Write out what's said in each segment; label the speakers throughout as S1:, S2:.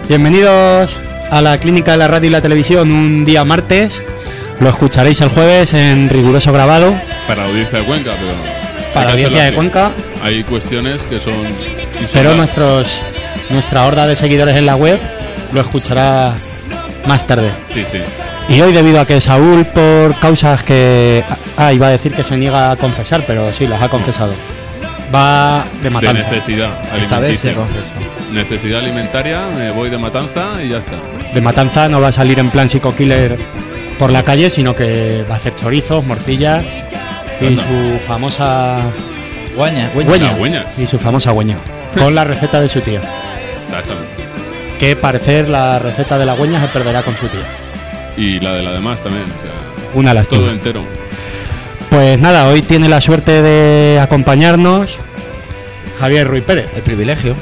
S1: Bienvenidos a la Clínica de la Radio y la Televisión un día martes. Lo escucharéis el jueves en riguroso grabado.
S2: Para la audiencia de Cuenca, pero...
S1: Para la audiencia de Cuenca.
S2: Hay cuestiones que son...
S1: Pero nuestra horda de seguidores en la web lo escuchará más tarde.
S2: Sí, sí.
S1: Y hoy, debido a que Saúl, por causas que... iba a decir que se niega a confesar, pero sí, las ha confesado. Va de matanza.
S2: De necesidad alimentaria.
S3: Esta vez se confesó.
S2: Necesidad alimentaria, me voy de matanza y ya está.
S1: De matanza no va a salir en plan psico-killer por la calle, sino que va a hacer chorizos, morcillas y su famosa...
S3: Guaña.
S1: Y su famosa güeña. Con la receta de su tía.
S2: Exactamente.
S1: Que parecer la receta de la güeña se perderá con su tía.
S2: Y la de la demás también, o sea...
S1: Una lástima.
S2: Todo entero.
S1: Pues nada, hoy tiene la suerte de acompañarnos Javier Ruiz Pérez.
S3: El privilegio.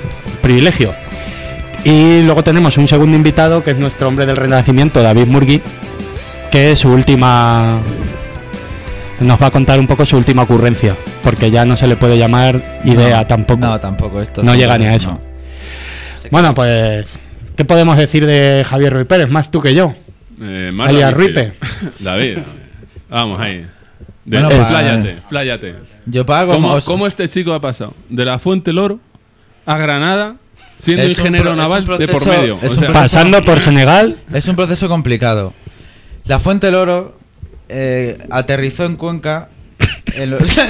S1: Y luego tenemos un segundo invitado, que es nuestro hombre del Renacimiento, David Murgui, que su última... nos va a contar un poco su última ocurrencia, porque ya no se le puede llamar idea tampoco.
S3: No, tampoco. Esto
S1: no llega ni a eso.
S3: No.
S1: Bueno, pues, ¿qué podemos decir de Javier Ruiz Pérez? Más tú que yo.
S2: Más
S1: alias Ruipe.
S2: David, vamos ahí.
S3: Bueno,
S2: pláyate.
S3: Yo pago.
S2: ¿Cómo este chico ha pasado de la Fuente Loro a Granada siendo
S3: Es un
S2: ingeniero naval
S3: proceso-
S2: de por medio?
S3: es
S2: O
S3: un
S2: sea,
S3: proceso-
S1: Pasando por Senegal.
S3: Es un proceso complicado. La Fuente del Oro aterrizó en Cuenca en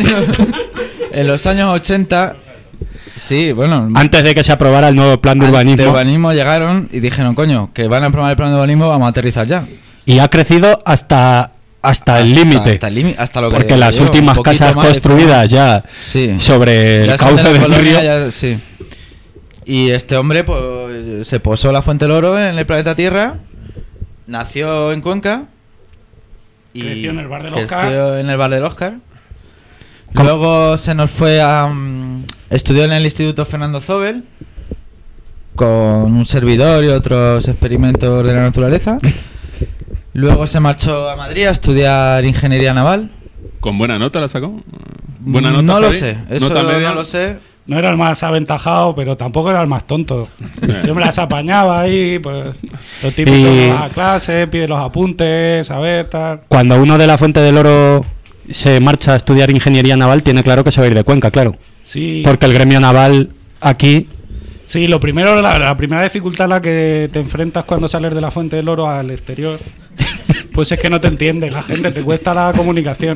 S3: los años 80. Sí, bueno.
S1: Antes de que se aprobara el nuevo plan de urbanismo.
S3: De urbanismo llegaron y dijeron, coño, que van a aprobar el plan de urbanismo, vamos a aterrizar ya.
S1: Y ha crecido hasta el límite.
S3: Hasta lo que
S1: Porque las
S3: digo,
S1: últimas
S3: un poquito
S1: casas
S3: más de
S1: construidas ya
S3: Sí.
S1: sobre
S3: Ya
S1: el
S3: son de
S1: cauce
S3: la
S1: del
S3: colonia,
S1: río.
S3: sí. Y este hombre pues se posó la Fuente del Oro en el planeta Tierra, nació en Cuenca y
S4: Creció en el bar del
S3: creció en el bar del Oscar.
S1: ¿Cómo?
S3: Luego se nos fue a estudió en el Instituto Fernando Zobel con un servidor y otros experimentos de la naturaleza. Luego se marchó a Madrid a estudiar ingeniería naval.
S2: ¿Con buena nota la sacó? ¿Buena nota,
S3: No lo
S2: Javi?
S3: sé, eso
S2: ¿Nota media?
S3: no lo sé.
S4: No era el más aventajado, pero tampoco era el más tonto. Yo me las apañaba ahí, pues lo típico
S1: Y-
S4: a clase, pide los apuntes, a ver, tal.
S1: Cuando uno de la Fuente del Oro se marcha a estudiar ingeniería naval, tiene claro que se va a ir de Cuenca, claro.
S4: Sí,
S1: Porque el gremio naval aquí...
S4: sí, lo primero, la primera dificultad a la que te enfrentas cuando sales de la Fuente del Oro al exterior, pues es que no te entiende la gente, te cuesta la comunicación.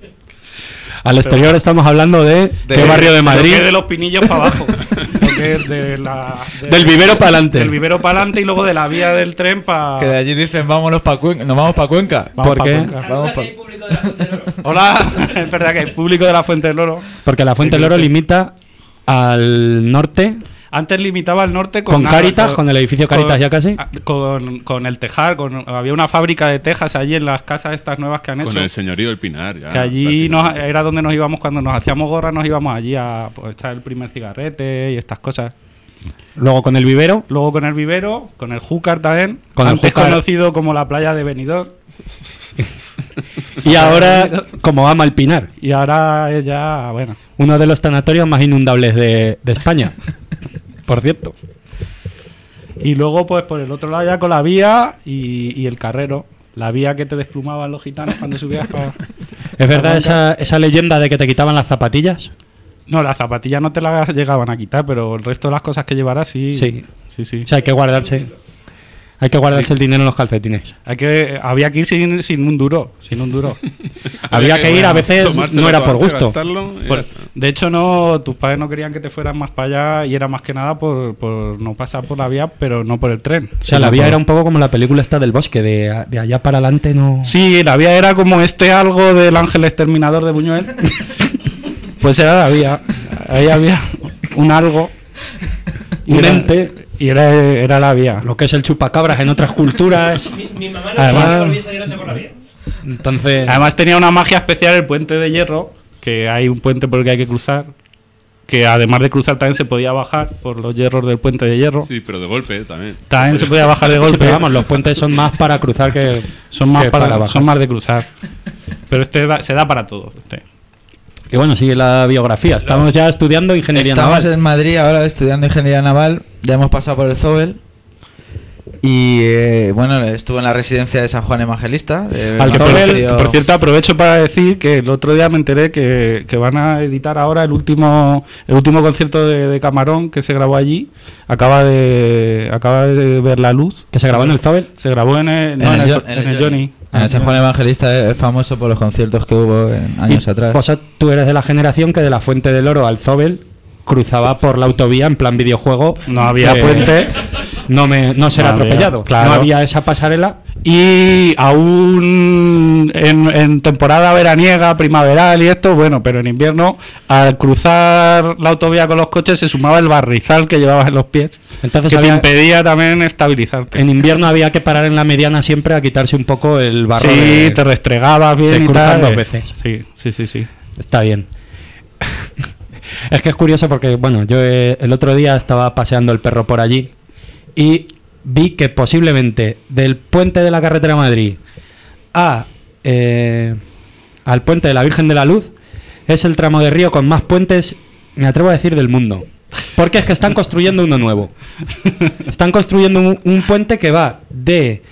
S1: Al exterior estamos hablando de qué barrio de
S4: Lo
S1: Madrid.
S4: que es de los Pinillos para abajo. Lo que es
S1: Del vivero para adelante.
S4: Del vivero para adelante y luego de la vía del tren para...
S3: Que de allí dicen, vámonos para Cuenca. Nos vamos para Cuenca.
S4: Vamos
S1: ¿Por
S4: pa'
S1: qué?
S4: Cuenca.
S3: Vamos pa-
S4: Hola, es verdad que hay público de la Fuente del Oro.
S1: Porque la Fuente del Oro limita al norte
S4: Antes limitaba al norte
S1: con Cáritas, con el edificio Cáritas ya casi.
S4: Con el tejar, había una fábrica de tejas allí en las casas estas nuevas que han
S2: Con
S4: hecho.
S2: el señorío del Pinar. Ya,
S4: Que allí
S2: prácticamente.
S4: era donde nos íbamos cuando nos hacíamos gorra, nos íbamos allí a pues, echar el primer cigarrete y estas cosas.
S1: Luego con el vivero.
S4: Luego con el vivero, con el Júcar también,
S1: Con el
S4: antes
S1: Júcar.
S4: conocido como la playa de Benidorm.
S1: Y ahora como ama el Pinar.
S4: Y ahora es ya, bueno.
S1: Uno de los sanatorios más inundables de España. Por cierto.
S4: Y luego, pues por el otro lado ya con la vía y el carrero. La vía que te desplumaban los gitanos cuando subías para...
S1: ¿Es verdad esa leyenda de que te quitaban las zapatillas?
S4: No, las zapatillas no te las llegaban a quitar, pero el resto de las cosas que llevarás sí.
S1: Sí.
S4: Sí.
S1: O sea, hay que guardarse el dinero en los calcetines.
S4: Había que ir sin un duro.
S1: Había que ir, a veces
S2: Tomárselo
S1: no era
S2: todo
S1: por
S2: antes,
S1: gusto.
S2: gastarlo y ya está.
S4: De hecho, no, tus padres no querían que te fueras más para allá y era más que nada por no pasar por la vía, pero no por el tren.
S1: O sea, la vía era un poco como la película esta del bosque, de allá para adelante no...
S4: Sí, la vía era como algo del ángel exterminador de Buñuel. Pues era la vía. Ahí había un algo.
S1: Un ente.
S4: Y era la vía.
S1: Lo que es el chupacabras en otras culturas.
S5: Mi mamá no
S1: Además-
S5: se olvida de noche por la vía.
S1: Entonces...
S4: Además tenía una magia especial el puente de hierro, que hay un puente por el que hay que cruzar, que además de cruzar también se podía bajar por los hierros del puente de hierro.
S2: Sí, pero de golpe también.
S4: También se podía bajar de
S1: Sí,
S4: golpe.
S1: pero vamos, los puentes son más para cruzar que
S4: son más
S1: que
S4: para
S1: bajar.
S4: son más de cruzar. Pero se da para todo.
S1: Y bueno, sigue la biografía. Estamos ya estudiando ingeniería
S3: Estamos
S1: naval.
S3: en Madrid ahora estudiando ingeniería naval. Ya hemos pasado por el Zobel. Y bueno, estuvo en la residencia de San Juan Evangelista.
S4: Al que por cierto, aprovecho para decir que el otro día me enteré que van a editar ahora el último concierto de Camarón que se grabó allí. Acaba de ver la luz.
S1: ¿Que se grabó en el Zobel?
S4: Se grabó en el Johnny.
S3: San Juan Evangelista es famoso por los conciertos que hubo en años atrás.
S1: Pues tú eres de la generación que de la Fuente del Oro al Zobel cruzaba por la autovía en plan videojuego.
S4: No había puente.
S1: No ser atropellado.
S4: Claro.
S1: No había esa pasarela.
S4: Y aún en temporada veraniega, primaveral y esto, bueno, pero en invierno, al cruzar la autovía con los coches se sumaba el barrizal que llevabas en los pies.
S1: Entonces
S4: que te impedía también estabilizarte.
S1: En invierno había que parar en la mediana siempre a quitarse un poco el barro.
S4: Sí, te restregabas bien.
S1: Se
S4: y
S1: cruzan
S4: tal.
S1: 2 veces.
S4: Sí.
S1: Está bien. Es que es curioso porque, bueno, yo el otro día estaba paseando el perro por allí y vi que posiblemente del puente de la carretera de Madrid al puente de la Virgen de la Luz es el tramo de río con más puentes, me atrevo a decir, del mundo. Porque es que están construyendo uno nuevo. Están construyendo un puente que va del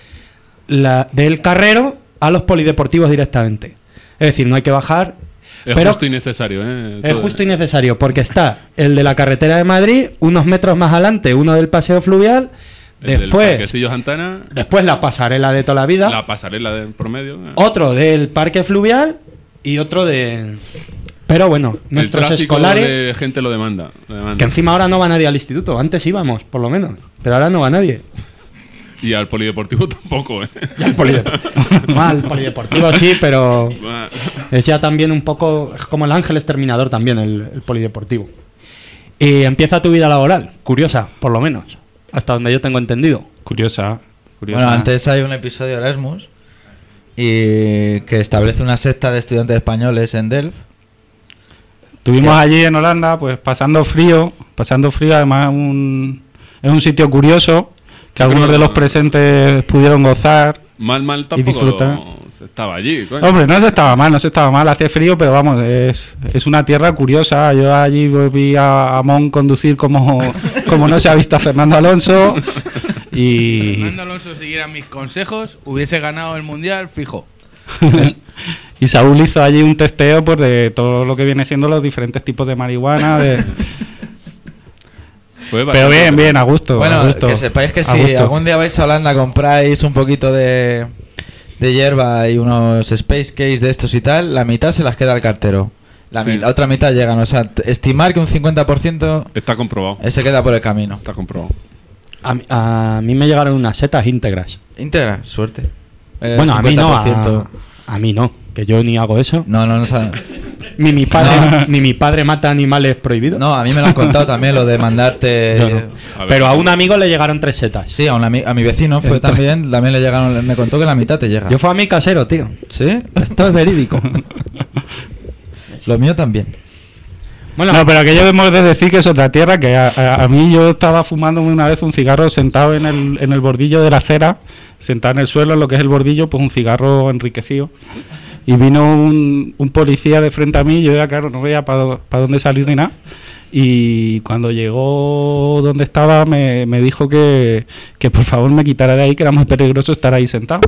S1: Carrero a los polideportivos directamente. Es decir, no hay que bajar.
S2: Es
S1: pero
S2: justo y necesario, ¿eh?
S1: Es justo y necesario, porque está el de la carretera de Madrid, unos metros más adelante, uno del paseo fluvial, después la pasarela de toda la vida,
S2: la pasarela de promedio,
S1: otro del parque fluvial y otro de... Pero bueno, nuestros escolares...
S2: De gente lo demanda.
S1: Que encima ahora no va nadie al instituto, antes íbamos, por lo menos, pero ahora no va nadie.
S2: Y al polideportivo tampoco, ¿eh?
S1: Y al polideportivo. Al polideportivo sí, pero es ya también un poco... Es como el Ángel Exterminador también, el polideportivo. Y empieza tu vida laboral, curiosa, por lo menos, hasta donde yo tengo entendido.
S4: Curiosa.
S3: Bueno, antes hay un episodio de Erasmus y que establece una secta de estudiantes españoles en Delft.
S4: Estuvimos allí en Holanda, pues pasando frío, además es un sitio curioso que algunos de los presentes pudieron gozar.
S2: Mal
S4: y disfrutar.
S2: Se estaba allí, coño.
S4: Hombre, no se estaba mal, hace frío, pero vamos, es una tierra curiosa. Yo allí vi a Mon conducir como no se ha visto a Fernando Alonso. Y
S5: si Fernando Alonso siguiera mis consejos, hubiese ganado el Mundial fijo.
S4: Y Saúl hizo allí un testeo pues, de todo lo que viene siendo los diferentes tipos de marihuana. Pero bien, a gusto.
S3: Bueno,
S4: a gusto,
S3: que sepáis que si algún día vais a Holanda, compráis un poquito de hierba y unos Space Case de estos y tal, la mitad se las queda el cartero. La otra mitad llegan. O sea, estimar que un 50%
S2: está comprobado.
S3: Se queda por el camino.
S2: Está comprobado.
S1: A mí me llegaron unas setas íntegras.
S3: ¿Íntegras? Suerte.
S1: Bueno, a mí no. A mí no, que yo ni hago eso.
S3: No sabe.
S1: Ni mi padre mata animales prohibidos.
S3: No, a mí me lo han contado también, lo de mandarte...
S1: No. Pero a un amigo le llegaron 3 setas.
S3: Sí, a mi vecino fue también le llegaron, me contó que la mitad te llega.
S1: Yo fui a mi casero, tío.
S3: ¿Sí?
S1: Esto es verídico.
S3: Lo mío también.
S4: Bueno, no, pero aquello hemos de decir que es otra tierra, que a mí yo estaba fumando una vez un cigarro sentado en el bordillo de la acera, sentado en el suelo, en lo que es el bordillo, pues un cigarro enriquecido. Y vino un policía de frente a mí, yo ya claro, no veía para dónde salir ni nada. Y cuando llegó donde estaba me dijo que por favor me quitara de ahí, que era muy peligroso estar ahí sentado.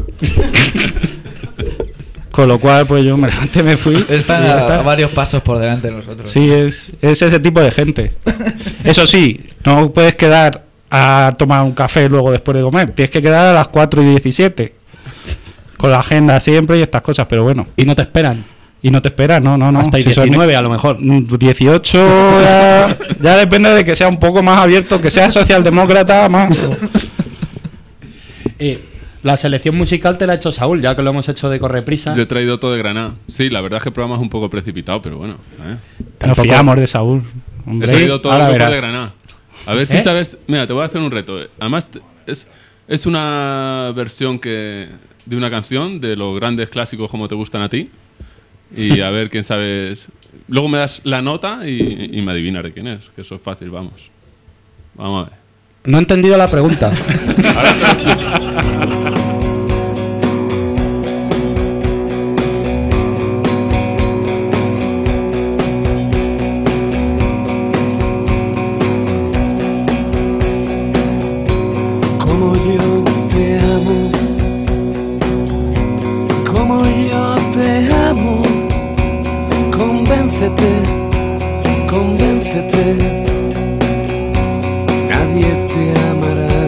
S4: Con lo cual pues yo me levanté, me fui.
S3: Están a varios pasos por delante de nosotros.
S4: Sí, es ese tipo de gente. Eso sí, no puedes quedar a tomar un café luego después de comer. Tienes que quedar a las 4:17. Con la agenda siempre y estas cosas, pero bueno.
S1: Y no te esperan.
S4: No.
S1: Hasta 19 a lo mejor.
S4: 18 ya depende de que sea un poco más abierto, que sea socialdemócrata más.
S1: La selección musical te la ha hecho Saúl, ya que lo hemos hecho de correprisa.
S2: Yo he traído todo de Granada. Sí, la verdad es que el programa es un poco precipitado, pero bueno.
S4: Nos fiamos de Saúl.
S2: He traído todo el grupo de Granada. A ver si sabes... Mira, te voy a hacer un reto. Además, es una versión de una canción de los grandes clásicos como te gustan a ti. Y a ver quién sabes. Luego me das la nota y me adivinaré quién es. Que eso es fácil, vamos. Vamos a ver.
S1: No he entendido la pregunta.
S6: Como yo te amo. Convéncete, convéncete. Nadie te amará.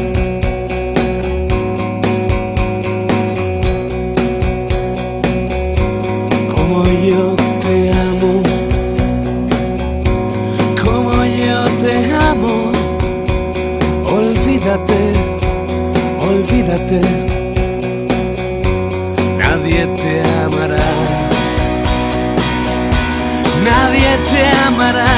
S6: Como yo te amo. Como yo te amo. Olvídate, olvídate. Nadie te amará. Nadie te amará.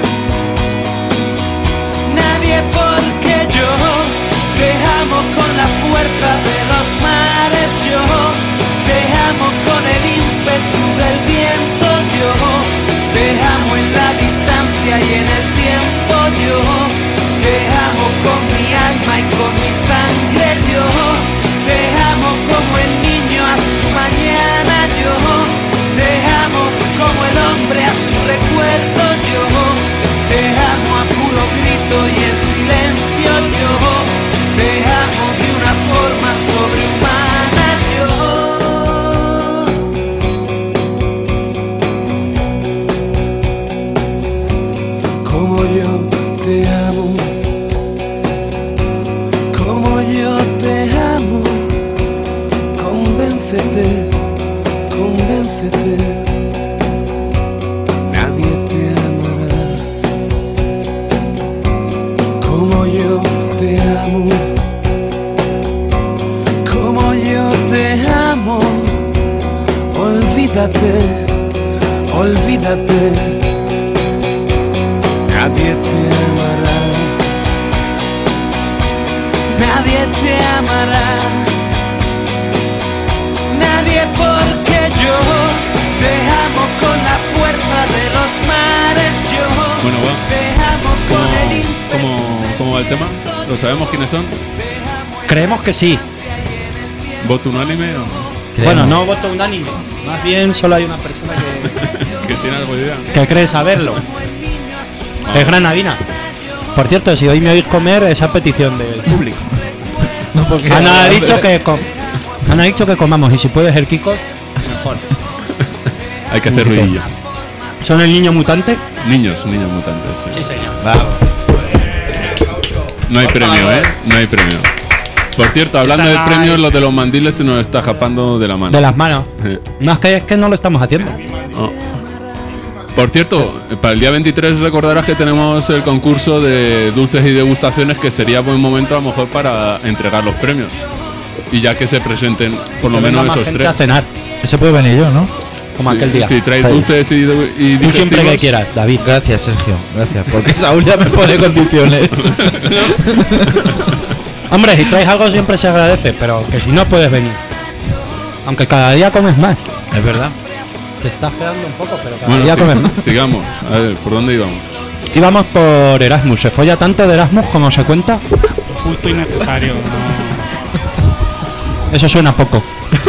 S6: Nadie, porque yo te amo con la fuerza de los mares. Yo te amo con el ímpetu del viento. Yo te amo en la distancia y en el tiempo. Yo te amo con mi alma y con mi sangre. Yo te amo como el niño a su mañana. Yo te amo como el hombre a su recuerdo. Yo te amo a puro grito y en silencio. Yo te amo de una forma sobrehumana. Yo como yo te amo. Como yo te amo. Convéncete, convéncete. Nadie te amará. Como yo te amo. Como yo te amo. Olvídate, olvídate. Nadie te amará. Nadie te amará. Nadie, porque yo te amo con la fuerza de los mares. Yo
S2: Bueno, va.
S6: te amo con el ímpetu.
S2: ¿Cómo va el tema? ¿Lo sabemos quiénes son?
S1: Creemos que sí.
S2: ¿Voto unánime o no?
S1: Bueno, no voto unánime. Más bien solo hay una persona
S2: ¿Que tiene algo de idea?
S1: que cree saberlo. Es granadina. Por cierto, si hoy me oís comer, es a petición del público.
S3: No, porque
S1: Ana ha dicho que Ana ha dicho que comamos, y si puede ser Kiko, mejor.
S2: Hay que hacer ruidillo.
S1: ¿Son el niño mutante?
S2: Niños mutantes, sí.
S1: Sí, señor.
S3: Vamos.
S2: No hay premio, ¿eh? No hay premio. Por cierto, hablando de premios, lo de los mandiles se nos está escapando de la mano.
S1: De las manos. No, es que no lo estamos haciendo.
S2: Oh. Por cierto, para el día 23 recordarás que tenemos el concurso de dulces y degustaciones, que sería buen momento a lo mejor para entregar los premios. Y ya que se presenten por lo
S1: Que venga
S2: menos
S1: más
S2: esos
S1: gente
S2: tres.
S1: a cenar,
S3: Ese puede venir yo, ¿no?
S1: como
S2: Sí,
S1: aquel día.
S2: Si traes
S3: Está bien.
S2: dulces y
S1: Tú siempre que
S2: digestivos.
S1: quieras, David.
S3: Gracias, Sergio. Gracias. Porque Saúl ya me pone condiciones.
S1: Hombre, si traes algo siempre se agradece, pero que si no puedes venir. Aunque cada día comes más.
S3: Es verdad.
S1: Te estás quedando un poco, pero cada
S2: Bueno,
S1: día comes más.
S2: sigamos. A ver, ¿por dónde íbamos?
S1: Íbamos por Erasmus. ¿Se folla tanto de Erasmus como se cuenta?
S4: Justo y necesario.
S1: Eso suena poco.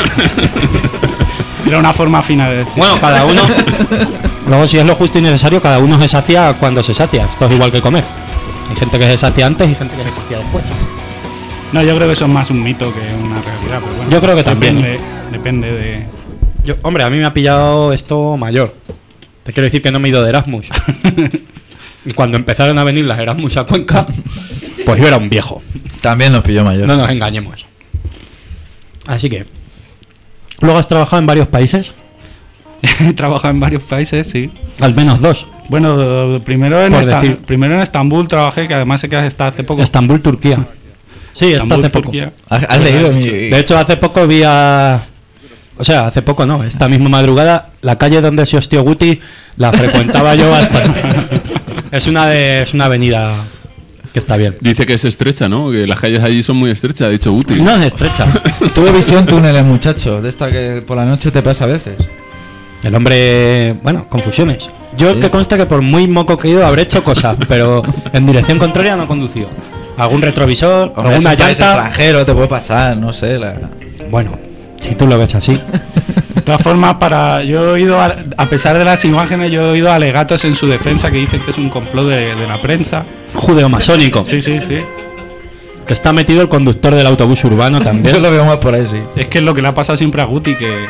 S4: Era una forma fina de decir.
S1: Bueno, cada uno. Luego, si es lo justo y necesario, cada uno se sacia cuando se sacia. Esto es igual que comer. Hay gente que se sacia antes y gente que se sacia después.
S4: No, yo creo que eso es más un mito que una realidad. Pero bueno,
S1: Yo creo que también.
S4: Depende de.
S1: Hombre, a mí me ha pillado esto mayor. Te quiero decir que no me he ido de Erasmus. Y cuando empezaron a venir las Erasmus a Cuenca, pues yo era un viejo.
S3: También nos pilló mayor.
S1: No nos engañemos. Así que. Luego has trabajado en varios países.
S4: He trabajado en varios países, sí.
S1: Al menos dos.
S4: Bueno, primero en
S1: Por decir.
S4: Estambul trabajé, que además sé que está hace poco.
S1: Estambul, Turquía. Sí, está
S4: Estambul,
S1: hace poco.
S4: Turquía.
S3: ¿Has leído mi...?
S1: De hecho, hace poco vi a... O sea, hace poco no, esta misma madrugada, la calle donde se hostió Guti la frecuentaba yo bastante. Es una avenida que está bien.
S2: Dice que es estrecha, ¿no? Que las calles allí son muy estrechas, ha dicho Guti.
S1: No es estrecha.
S3: Tuve visión túneles, muchacho. De esta que por la noche te pasa a veces.
S1: El hombre, bueno, confusiones. Yo
S3: Sí.
S1: que consta que por muy moco que he ido habré hecho cosas, pero en dirección contraria no he conducido. Algún retrovisor,
S3: Hombre, es
S1: alguna
S3: un país
S1: llanta.
S3: extranjero, te puede pasar, no sé.
S1: Bueno, si tú lo ves así.
S4: De todas formas, yo he oído, a pesar de las imágenes, yo he oído alegatos en su defensa que dicen que es un complot de la prensa.
S1: Judeo-masónico.
S4: Sí, sí, sí.
S1: Que está metido el conductor del autobús urbano también.
S3: Yo lo veo más por ahí, sí.
S4: Es que es lo que le ha pasado siempre a Guti, que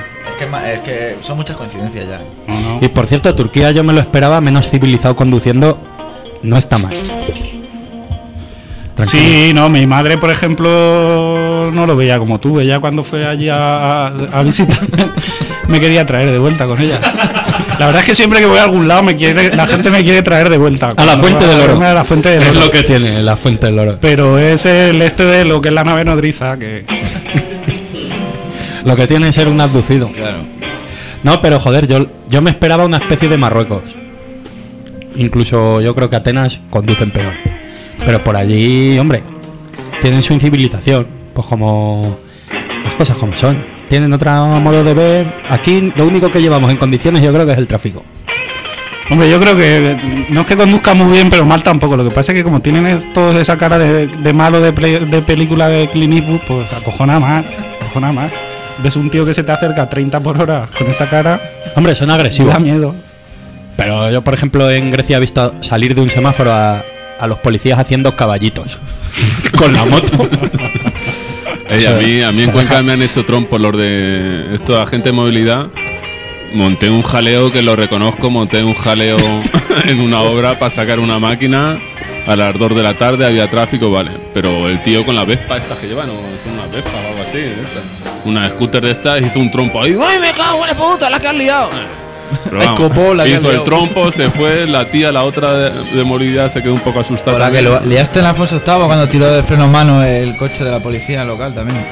S3: es que son muchas coincidencias ya.
S4: No.
S1: Y por cierto, Turquía yo me lo esperaba menos civilizado conduciendo. No está mal. Tranquilo.
S4: Sí, no, mi madre, por ejemplo, no lo veía como tú. Ella cuando fue allí a visitarme me quería traer de vuelta con ella. La verdad es que siempre que voy a algún lado la gente me quiere traer de vuelta.
S1: A la Fuente del Oro.
S4: A la Fuente del Oro.
S1: Es lo que tiene la Fuente del Oro.
S4: Pero es el de lo que es la nave nodriza, que...
S1: Lo que tiene es ser un abducido.
S3: Claro.
S1: No, pero joder, yo me esperaba una especie de Marruecos. Incluso yo creo que Atenas conducen peor. Pero por allí, hombre, tienen su incivilización. Pues como las cosas como son. Tienen otro modo de ver. Aquí lo único que llevamos en condiciones yo creo que es el tráfico.
S4: Hombre, yo creo que no es que conduzca muy bien, pero mal tampoco. Lo que pasa es que como tienen todos esa cara de malo de película de Clint Eastwood, pues acojona más. Ves un tío que se te acerca a 30 por hora con esa cara.
S1: Hombre, son agresivos.
S4: Da miedo.
S1: Pero yo, por ejemplo, en Grecia he visto salir de un semáforo a los policías haciendo caballitos con la moto.
S2: A mí en Cuenca me han hecho trompos los de esto de agente de movilidad. Monté un jaleo que lo reconozco, en una obra para sacar una máquina a las 2 de la tarde, había tráfico, vale. Pero el tío con la Vespa estas que llevan, no es una Vespa o algo así, una scooter de estas, hizo un trompo ahí. ¡Ay, me cago en la puta, la que has liado! Pero vamos, hizo el trompo, se fue, la tía, la otra de movilidad se quedó un poco asustada.
S3: Por la que lo liaste en Alfonso VIII cuando tiró de freno mano el coche de la policía local también.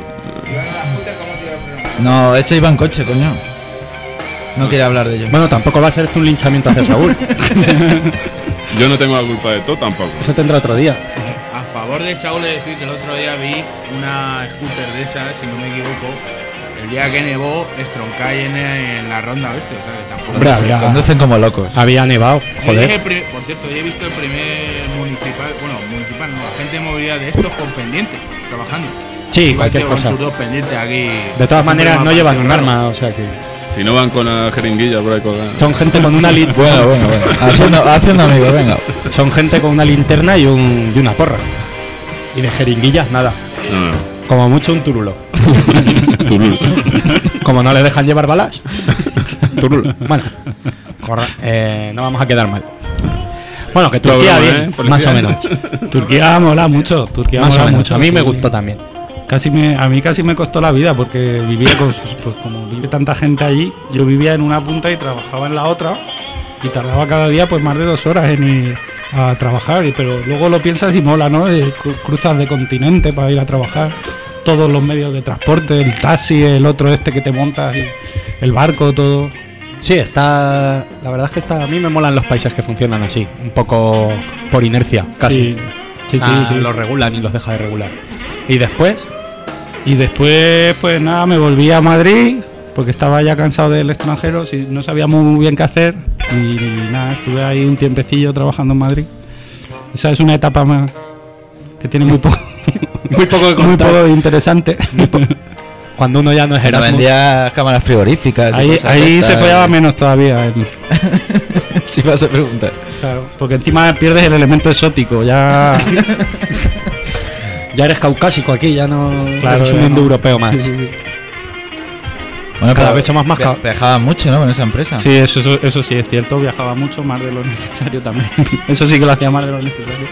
S3: No, ese iba en coche, coño. No quiere hablar de ello.
S1: Bueno, tampoco va a ser un linchamiento hacia Saúl.
S2: Yo no tengo la culpa de todo tampoco.
S1: Eso tendrá otro día.
S5: A favor de Saúl, es decir que el otro día vi una scooter de esas, si no me equivoco, el día que nevó, estroncáis en la ronda oeste. O sea, que tampoco.
S1: Hombre,
S3: conducen como locos.
S1: Había nevado, joder.
S5: Por cierto, yo he visto el primer municipal, no, agente de movilidad de estos con pendientes, trabajando.
S1: Sí, cualquier cosa.
S5: Con sus dos pendientes aquí.
S1: De todas maneras, no llevan un arma, o sea que.
S2: Si no van con la jeringuilla por ahí colgando.
S1: Son gente con una
S3: Bueno. Haciendo amigos, venga.
S1: Son gente con una linterna y una porra. Y de jeringuillas, nada.
S2: No.
S1: Como mucho un turulo.
S2: Turul.
S1: Como no le dejan llevar balas. Turulo. Bueno, no vamos a quedar mal. Bueno, que Turquía bien, más o menos.
S4: Turquía mola mucho.
S1: Más o menos. A mí me gustó también.
S4: A mí casi me costó la vida porque vivía pues como vive tanta gente allí, yo vivía en una punta y trabajaba en la otra y tardaba cada día pues más de 2 horas en ir a trabajar, pero luego lo piensas y mola, ¿no? Cruzas de continente para ir a trabajar, todos los medios de transporte, el taxi, el otro que te montas, el barco, todo.
S1: Sí, la verdad es que a mí me molan los países que funcionan así, un poco por inercia, casi.
S4: Sí.
S1: Los regulan y los deja de regular. Y
S4: después, pues nada, me volví a Madrid porque estaba ya cansado del extranjero, no sabía muy bien qué hacer y nada, estuve ahí un tiempecillo trabajando en Madrid. Esa es una etapa más que tiene muy poco muy poco interesante.
S1: Cuando uno ya no es Erasmus.
S3: Vendía cámaras frigoríficas.
S4: Ahí se follaba menos todavía.
S3: Si vas a preguntar.
S4: Claro, porque encima pierdes el elemento exótico, ya...
S1: Ya eres caucásico aquí, ya no
S4: eres
S1: un indoeuropeo más.
S4: Sí.
S3: Bueno,
S1: cada vez somos más
S3: viajaban mucho, ¿no? Con esa empresa.
S4: Sí, eso sí es cierto, viajaba mucho, más de lo necesario también. Eso sí que lo hacía más de lo necesario.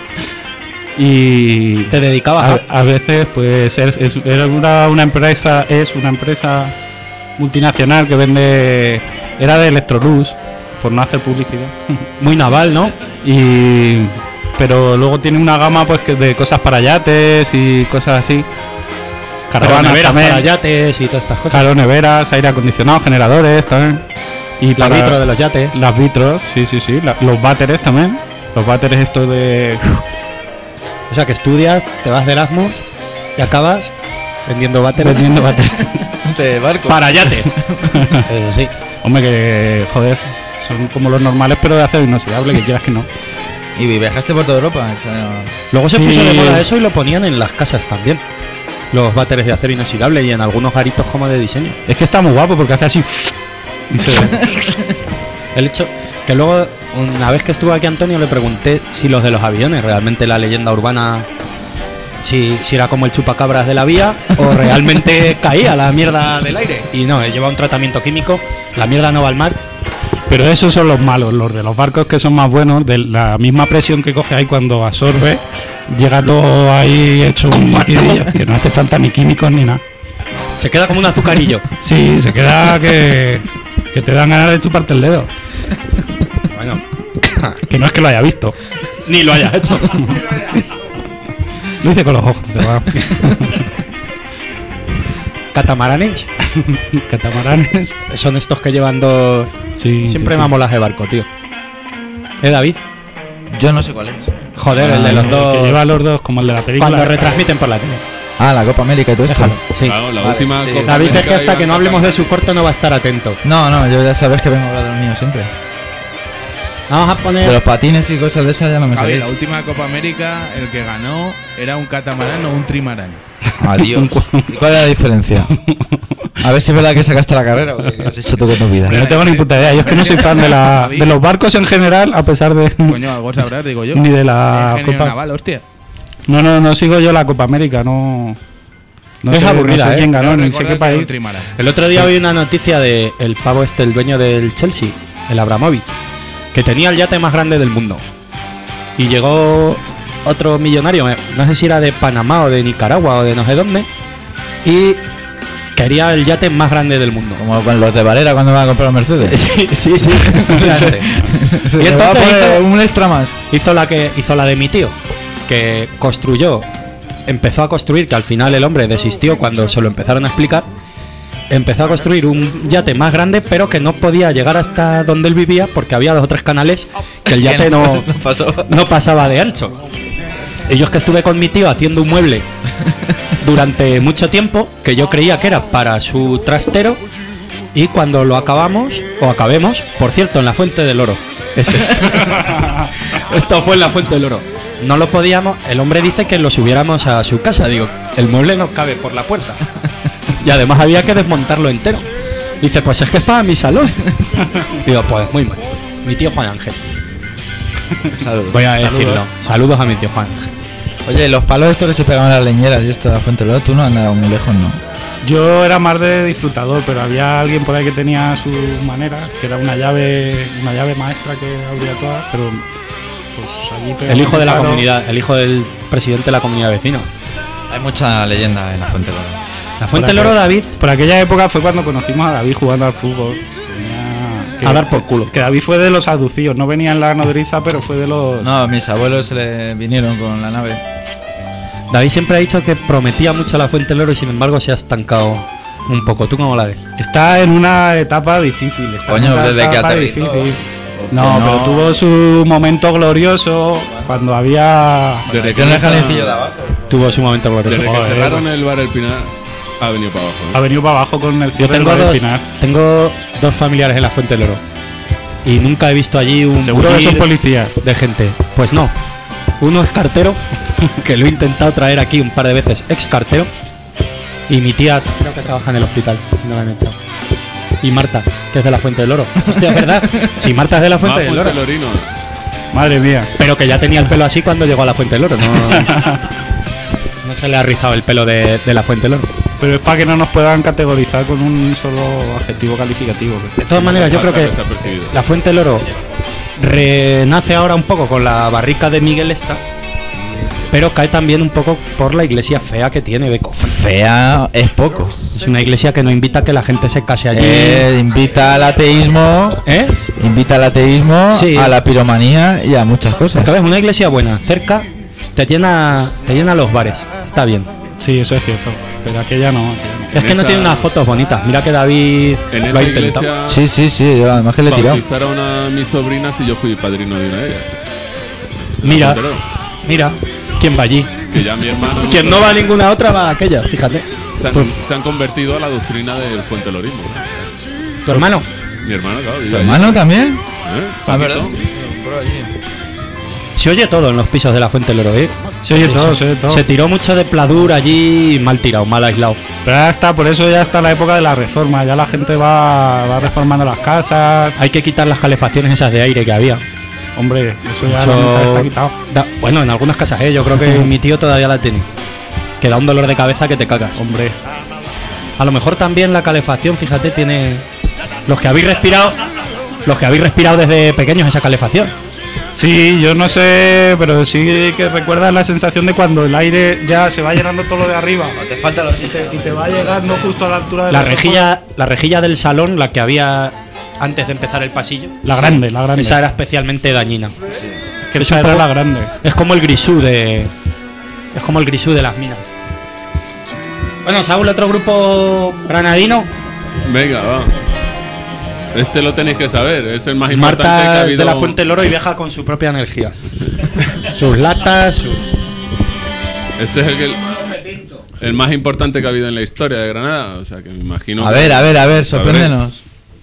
S4: Y
S1: te dedicabas
S4: a veces, pues era una empresa multinacional que vende, era de Electrolux, por no hacer publicidad.
S1: Muy naval, ¿no?
S4: Pero luego tiene una gama pues de cosas para yates y cosas así.
S1: Caravanas para yates y todas estas cosas.
S4: Claro, neveras, aire acondicionado, generadores también. Y
S1: las vitros de los yates.
S4: Las vitros, sí. Los váteres también. Los váteres estos de...
S1: O sea que estudias, te vas de Erasmus y acabas vendiendo váteres.
S3: De barco.
S1: Para yates. Eso sí.
S4: Hombre, que joder, son como los normales pero de acero inoxidable, que quieras que no.
S3: ¿Y viajaste por toda Europa?
S1: Luego se puso de moda eso y lo ponían en las casas también. Los váteres de acero inoxidable y en algunos garitos como de diseño.
S4: Es que está muy guapo porque hace así.
S1: El hecho que luego, una vez que estuvo aquí Antonio, le pregunté si los de los aviones, realmente la leyenda urbana si era como el chupacabras de la vía o realmente caía la mierda del aire. Y no, lleva un tratamiento químico, la mierda no va al mar.
S4: Pero esos son los malos, los de los barcos que son más buenos, de la misma presión que coge ahí cuando absorbe, llega todo ahí hecho un liquidillo, que no hace falta ni químicos ni nada.
S1: Se queda como un azucarillo.
S4: Sí, se queda que te dan ganas de chuparte el dedo.
S1: Bueno,
S4: que no es que lo haya visto.
S1: ni lo haya hecho.
S4: Lo hice con los ojos.
S1: Catamaranes.
S4: Catamaranes.
S1: Son estos que llevan dos...
S4: Sí,
S1: Siempre
S4: sí,
S1: me
S4: sí.
S1: molas de barco, tío. David?
S3: Yo no sé cuál es.
S1: Joder, el de los dos...
S4: Que lleva los dos, como el de la película.
S1: Cuando retransmiten por la tele.
S3: Ah, la Copa América y todo esto.
S1: Déjalo, sí.
S2: Claro, la
S3: Vale,
S2: última
S3: sí.
S2: Copa
S1: David es que
S2: América
S1: hasta
S2: iba
S1: que no
S2: a
S1: hablemos de
S2: Qatar.
S1: su corto no va a estar atento.
S3: No, yo ya sabes que vengo a hablar de los míos siempre.
S1: Vamos a
S3: De
S1: poner...
S3: los patines y cosas de esas ya no me
S5: Javi,
S3: sabéis.
S5: la última Copa América, el que ganó era un catamarán o un trimarán.
S3: Adiós. ¿Y cuál es la diferencia? A ver si es verdad que sacaste la carrera o qué has hecho tú con tu vida.
S4: Pero no tengo ni puta idea. Yo es que no soy fan de los barcos en general, a pesar de.
S5: Coño, algo sabrás, digo yo.
S4: Ni de la
S5: Ingeniero
S4: Copa.
S5: naval, hostia.
S4: No sigo yo la Copa América, no. No
S1: Es
S4: sé,
S1: aburrida,
S4: no sé quién ganó,
S5: Yo
S4: ni sé
S5: recuerdo
S4: qué
S5: que era un
S4: país.
S5: trimarán.
S1: El otro día vi una noticia de el pavo el dueño del Chelsea, el Abramovich, que tenía el yate más grande del mundo. Y llegó otro millonario, no sé si era de Panamá o de Nicaragua o de no sé dónde, y quería el yate más grande del mundo.
S3: Como con los de Valera cuando van a comprar un Mercedes.
S1: Sí. efectivamente.
S3: Y
S1: Y
S3: va a
S1: entonces
S3: poner un extra más.
S1: hizo la de mi tío, que empezó a construir, que al final el hombre desistió cuando se lo empezaron a explicar. Empezó a construir un yate más grande, pero que no podía llegar hasta donde él vivía porque había 2 o 3 canales que el yate no pasaba de ancho. Y yo es que estuve con mi tío haciendo un mueble durante mucho tiempo, que yo creía que era para su trastero, y cuando lo acabemos, por cierto, en la Fuente del Oro. Es esto. Esto fue en la Fuente del Oro. No lo podíamos, el hombre dice que lo subiéramos a su casa. Digo, el mueble no cabe por la puerta. Y además había que desmontarlo entero. Dice, pues es que es para mi salón. Digo, pues muy mal. Mi tío Juan Ángel.
S3: Saludos.
S1: Voy a decirlo. Saludos a mi tío Juan Ángel.
S3: Oye, los palos estos que se pegaban a las leñeras y esto de la Fuente del Oro, tú no andabas muy lejos, ¿no?
S4: Yo era más de disfrutador, pero había alguien por ahí que tenía su manera, que era una llave maestra que abría todas, pero pues allí
S1: El hijo de la
S4: claro,
S1: comunidad, el hijo del presidente de la comunidad de vecinos.
S3: Hay mucha leyenda en la Fuente del Oro.
S1: La Fuente del Oro, David,
S4: Por aquella época fue cuando conocimos a David jugando al fútbol.
S1: a dar por culo.
S4: Que David fue de los aducíos, no venía en la nodriza, pero fue de los...
S3: No, mis abuelos se le vinieron con la nave.
S1: David siempre ha dicho que prometía mucho la Fuente del Oro y sin embargo se ha estancado un poco. ¿Tú cómo la ves?
S4: Está en una etapa difícil. Está
S3: Coño,
S4: en una
S3: desde que
S4: etapa
S3: aterrizó.
S4: difícil.
S3: No.
S4: No, pero tuvo su momento glorioso cuando había...
S2: Desde
S3: Que no es
S2: que
S3: Jalencillo de abajo.
S1: Tuvo su momento glorioso.
S2: desde que
S4: Joder.
S2: cerraron el bar El Pinar, ha venido para abajo.
S4: Ha venido para abajo con el
S1: Yo
S4: cierre del
S1: tengo
S4: Bar del Pinar.
S1: tengo 2 familiares en la Fuente del Oro y nunca he visto allí un
S4: Seguro que
S1: bullir
S4: son policías.
S1: de gente. Pues no. Uno es cartero, que lo he intentado traer aquí un par de veces, ex cartero. Y mi tía creo que trabaja en el hospital, si no la han echado. Y Marta, que es de la Fuente del Oro. Hostia, ¿es verdad? Sí, Marta es de la
S2: Más
S1: Fuente del Oro.
S2: Fuente Lorino.
S4: Madre mía.
S1: Pero que ya tenía el pelo así cuando llegó a la Fuente del Oro. No se le ha rizado el pelo de la Fuente del Oro.
S4: Pero es para que no nos puedan categorizar con un solo adjetivo calificativo.
S1: De todas maneras, yo creo que
S2: Desapercibido.
S1: la Fuente del Oro renace ahora un poco con la barrica de Miguel Esta, pero cae también un poco por la iglesia fea que tiene Beco.
S3: Fea es poco.
S1: Es una iglesia que no invita a que la gente se case allí.
S3: Invita al ateísmo.
S1: ¿Eh?
S3: Invita al ateísmo,
S1: Sí.
S3: a la piromanía y a muchas cosas.
S1: Porque ves, una iglesia buena, cerca, te llena los bares. Está bien.
S4: Sí, eso es cierto. Pero aquella no.
S1: Es que no
S2: esa-
S1: tiene unas fotos bonitas. Mira que David
S2: En
S1: lo ha
S2: esa
S1: intentado.
S2: iglesia
S3: Sí, yo además que le he tirado.
S2: bautizaron a mis sobrinas y yo fui padrino de una de ellas.
S1: Mira,
S2: Pero
S1: mira, ¿quién va allí?
S2: que ya mi hermano.
S1: Quien no va a ninguna otra va a aquella, fíjate.
S2: Se han convertido a la doctrina del fuentelorismo.
S1: ¿Tu hermano?
S2: Mi hermano, claro. vive
S3: ¿Tu
S2: allí.
S3: hermano también?
S2: ¿Eh?
S3: Ah,
S2: Paquito.
S3: ¿verdad?
S1: Se oye todo en los pisos de la Fuente del Oro, ¿eh?
S4: Se oye todo, se oye todo.
S1: Se tiró mucho de pladur allí, mal tirado, mal aislado.
S4: Pero ya está, por eso ya está la época de la reforma. Ya la gente va reformando las casas.
S1: Hay que quitar las calefacciones esas de aire que había.
S4: Hombre, eso ya
S1: Eso
S4: está quitado.
S1: bueno, en algunas casas, yo creo que mi tío todavía la tiene. que da un dolor de cabeza que te cagas.
S4: Hombre.
S1: A lo mejor también la calefacción, fíjate, tiene... Los que habéis respirado desde pequeños esa calefacción.
S4: Sí, yo no sé, pero sí que recuerdas la sensación de cuando el aire ya se va llenando todo lo de arriba.
S3: Te falta los
S4: Y te va llegando justo a la altura de
S1: La rejilla del salón, la que había antes de empezar el pasillo.
S4: La grande.
S1: Esa era especialmente dañina. Que
S4: Esa era la grande.
S1: Es como el grisú de las minas. Bueno, Saúl, otro grupo granadino.
S2: Venga, va. Este lo tenéis que saber, es el más importante que ha
S1: Marta
S2: habido.
S1: de la Fuente del Oro y viaja con su propia energía. Sus latas,
S2: Este es el más importante que ha habido en la historia de Granada, o sea que me imagino.
S3: A ver, sorpréndenos.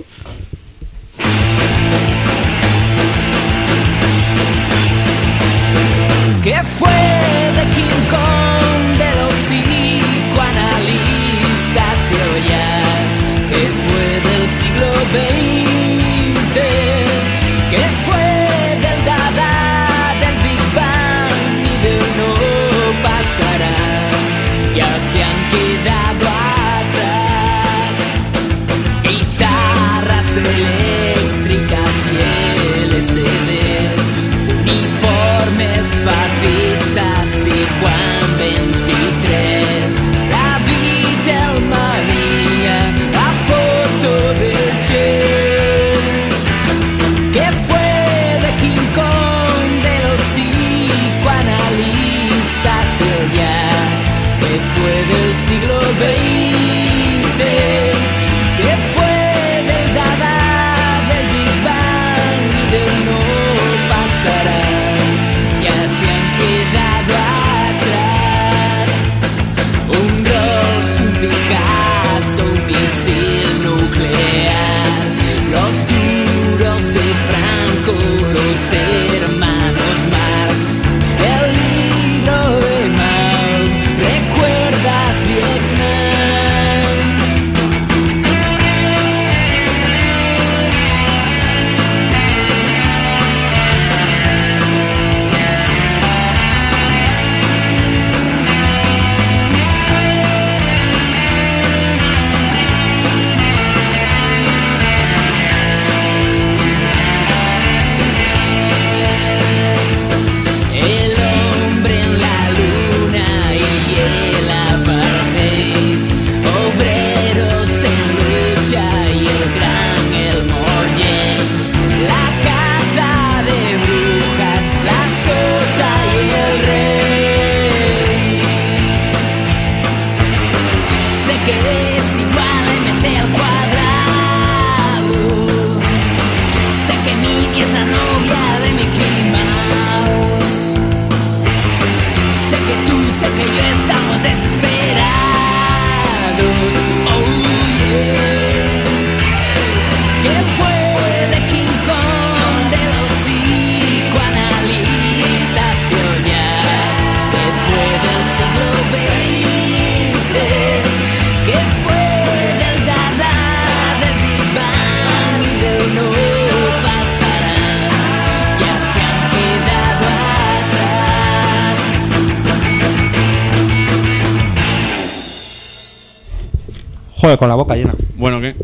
S6: ¿Qué fue de King Kong, de los psicoanalistas y ollas? ¿Qué fue del siglo XX? ¿Qué fue del Dada, del Big Bang y del no pasará? Ya se han quedado atrás guitarras eléctricas y LCD, uniformes fascistas y Juan 23, la Beatlemanía, la foto del Che. ¿Qué fue de King Kong, de los psicoanalistas y el jazz? ¿Qué fue del siglo XX? ¿Qué fue del Dada, del Big Bang y del no pasará? Ya se han quedado atrás. Un Rolls, un Picasso, un misil nuclear, los duros de Franco, los hermanos Marx, el libro de Mao, ¿recuerdas Vietnam? El hombre en la luna y el apartheid, obreros en lucha y el gran Elmore James, la caza de brujas, la sota y el rey. Sé que es igual a MC al cuadrado, sé que Minnie es la novia de Mickey Mouse, sé que tú, sé que yo estamos desesperados. Oh yeah. ¿Qué fue de King Kong, de los psicoanalistas y ollas? ¿Qué fue del siglo XX? ¿Qué fue del Dada, del Big Bang y del no pasará? Ya se han quedado atrás.
S1: Joder, con la boca llena.
S2: Bueno, ¿qué?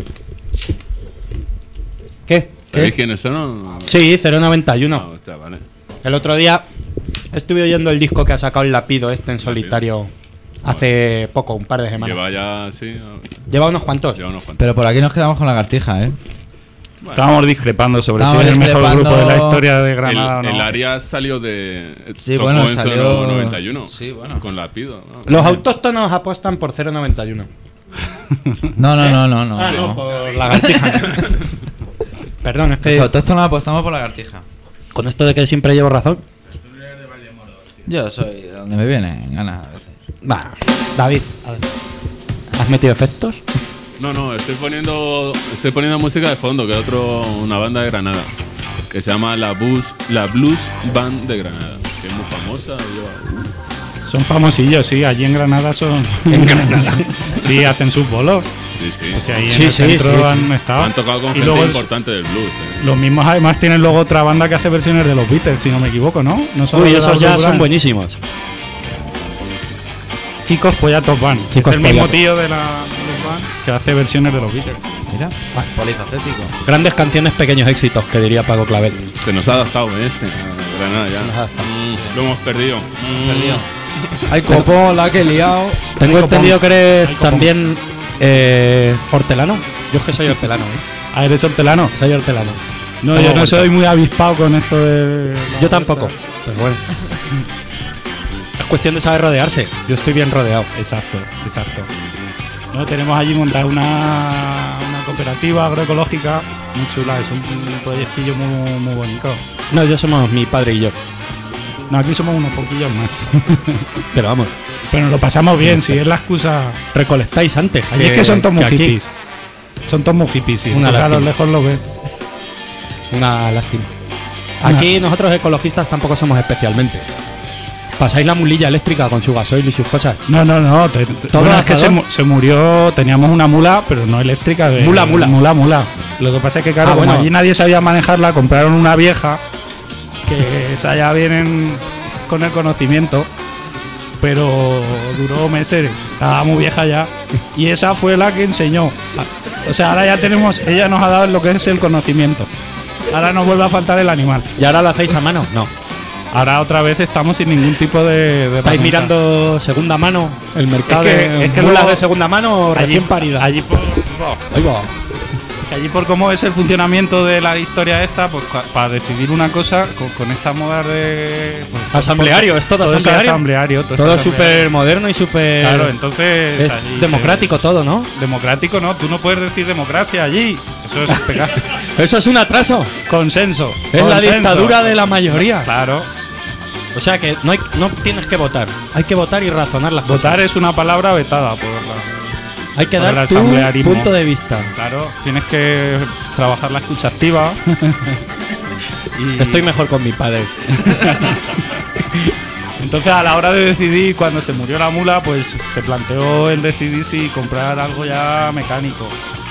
S1: ¿Qué?
S2: ¿Sabéis quiénes son?
S1: Sí, 091.
S2: No, hostia, vale.
S1: El otro día estuve oyendo el disco que ha sacado el Lapido en solitario hace poco, un par de semanas.
S2: Lleva ya, sí.
S1: Lleva unos cuantos.
S2: Lleva unos cuantos.
S3: Pero por aquí nos quedamos con Lagartija, ¿eh?
S4: Estábamos discrepando sobre
S3: Estábamos
S4: si es el mejor
S3: discrepando.
S4: grupo de la historia de Granada o no.
S2: El Arias salió de.
S3: Sí,
S2: tocó
S3: bueno,
S2: en
S3: salió-
S2: 91.
S3: Sí, bueno.
S2: Con Lapido. ¿no?
S1: Los autóctonos apuestan por 091.
S3: No.
S1: No, por Lagartija. Perdón, es que
S3: Los autóctonos apostamos por Lagartija.
S1: con esto de que siempre llevo razón.
S3: Yo soy de donde me vienen ganas a veces.
S1: Va, David, a ver. ¿Has metido efectos?
S2: No, estoy poniendo música de fondo, que es una banda de Granada, que se llama la Blues Band de Granada, que es muy famosa.
S4: Son famosillos, sí, allí en Granada son. En Granada. Sí, hacen sus bolos.
S2: Sí, sí.
S4: O sea, ahí
S1: Sí,
S4: en el
S1: sí,
S4: centro
S1: sí, sí.
S4: han estado.
S2: Han tocado con
S4: Y
S2: gente
S4: luego
S2: importante del blues.
S4: Los mismos además tienen luego otra banda que hace versiones de los Beatles, si no me equivoco, ¿no? No solo
S1: Uy,
S4: de
S1: esos
S4: Duran
S1: ya
S4: Duran.
S1: son buenísimos.
S4: Kikos Pollatos Band.
S1: Kikos
S4: Es el mismo
S1: Pollatos.
S4: tío de los Band que hace versiones de los Beatles.
S1: Mira.
S3: Polifacético.
S1: Grandes canciones, pequeños éxitos, que diría Paco Clavel.
S2: Se nos ha adaptado este. A Granada ya.
S1: Se nos ha adaptado.
S2: Lo hemos perdido.
S3: Perdido. Hay copón, la que he liado.
S1: Tengo entendido que eres
S4: Hay copón.
S1: también hortelano. Yo es que soy hortelano,
S4: Ah, ¿eres hortelano?
S1: Soy hortelano.
S4: No,
S1: Tengo
S4: yo no
S1: vuelta.
S4: soy muy avispado con esto de...
S1: Yo tampoco, pero bueno. Es cuestión de saber rodearse. Yo estoy bien rodeado.
S4: Exacto. No, tenemos allí montada una cooperativa agroecológica muy chula. Es un proyectillo muy bonito.
S1: No, yo somos mi padre y yo.
S4: No, aquí somos unos poquillos más.
S1: Pero vamos,
S4: Pero nos lo pasamos bien, si es la excusa...
S1: recolectáis antes.
S4: Allí es que son todos muy
S1: aquí.
S4: hippies. Son todos muy hippies, sí.
S1: Una
S4: Entonces a lo
S1: lástima.
S4: lejos lo ven.
S1: Una lástima. Aquí nosotros ecologistas tampoco somos especialmente. Pasáis la mulilla eléctrica con su gasoil y sus cosas.
S4: No.
S1: ¿Todo
S4: Bueno, es que
S1: asadón?
S4: se murió, teníamos una mula, pero no eléctrica.
S1: Mula.
S4: Mula. Lo que pasa es que, claro, como
S1: bueno.
S4: allí nadie sabía manejarla, compraron una vieja, que esa ya vienen con el conocimiento, pero duró meses, estaba muy vieja ya, y esa fue la que enseñó. O sea, ahora ya tenemos, ella nos ha dado lo que es el conocimiento. Ahora nos vuelve a faltar el animal.
S1: ¿Y ahora lo hacéis a mano? No.
S4: Ahora otra vez estamos sin ningún tipo de
S1: ¿Estáis
S4: herramienta.
S1: mirando segunda mano? ¿El mercado
S4: es que
S1: mulas
S4: luego-
S1: de segunda mano o recién paridas?
S4: Allí por,
S1: Ahí va.
S4: que allí por cómo es el funcionamiento de la historia esta, pues para decidir una cosa con esta moda de... pues,
S1: Asambleario, es todo asambleario.
S4: todo
S1: Todo
S4: es
S1: súper
S4: asambleario.
S1: moderno y súper...
S4: Claro, entonces...
S1: es
S4: allí
S1: democrático todo, ¿no?
S4: Democrático no, tú no puedes decir democracia allí. Eso es pecado.
S1: Eso es un atraso.
S4: Consenso.
S1: Es la
S4: Consenso.
S1: dictadura de la mayoría.
S4: Claro.
S1: O sea que no tienes que votar. Hay que votar y razonar las
S4: Votar
S1: cosas.
S4: es una palabra vetada por la...
S1: Hay que
S4: por
S1: dar
S4: el
S1: tu
S4: asamblearismo.
S1: punto de vista.
S4: Claro, tienes que trabajar la escucha activa. Y-
S1: Estoy mejor con mi padre.
S4: Entonces, a la hora de decidir, cuando se murió la mula, pues se planteó el decidir si comprar algo ya mecánico.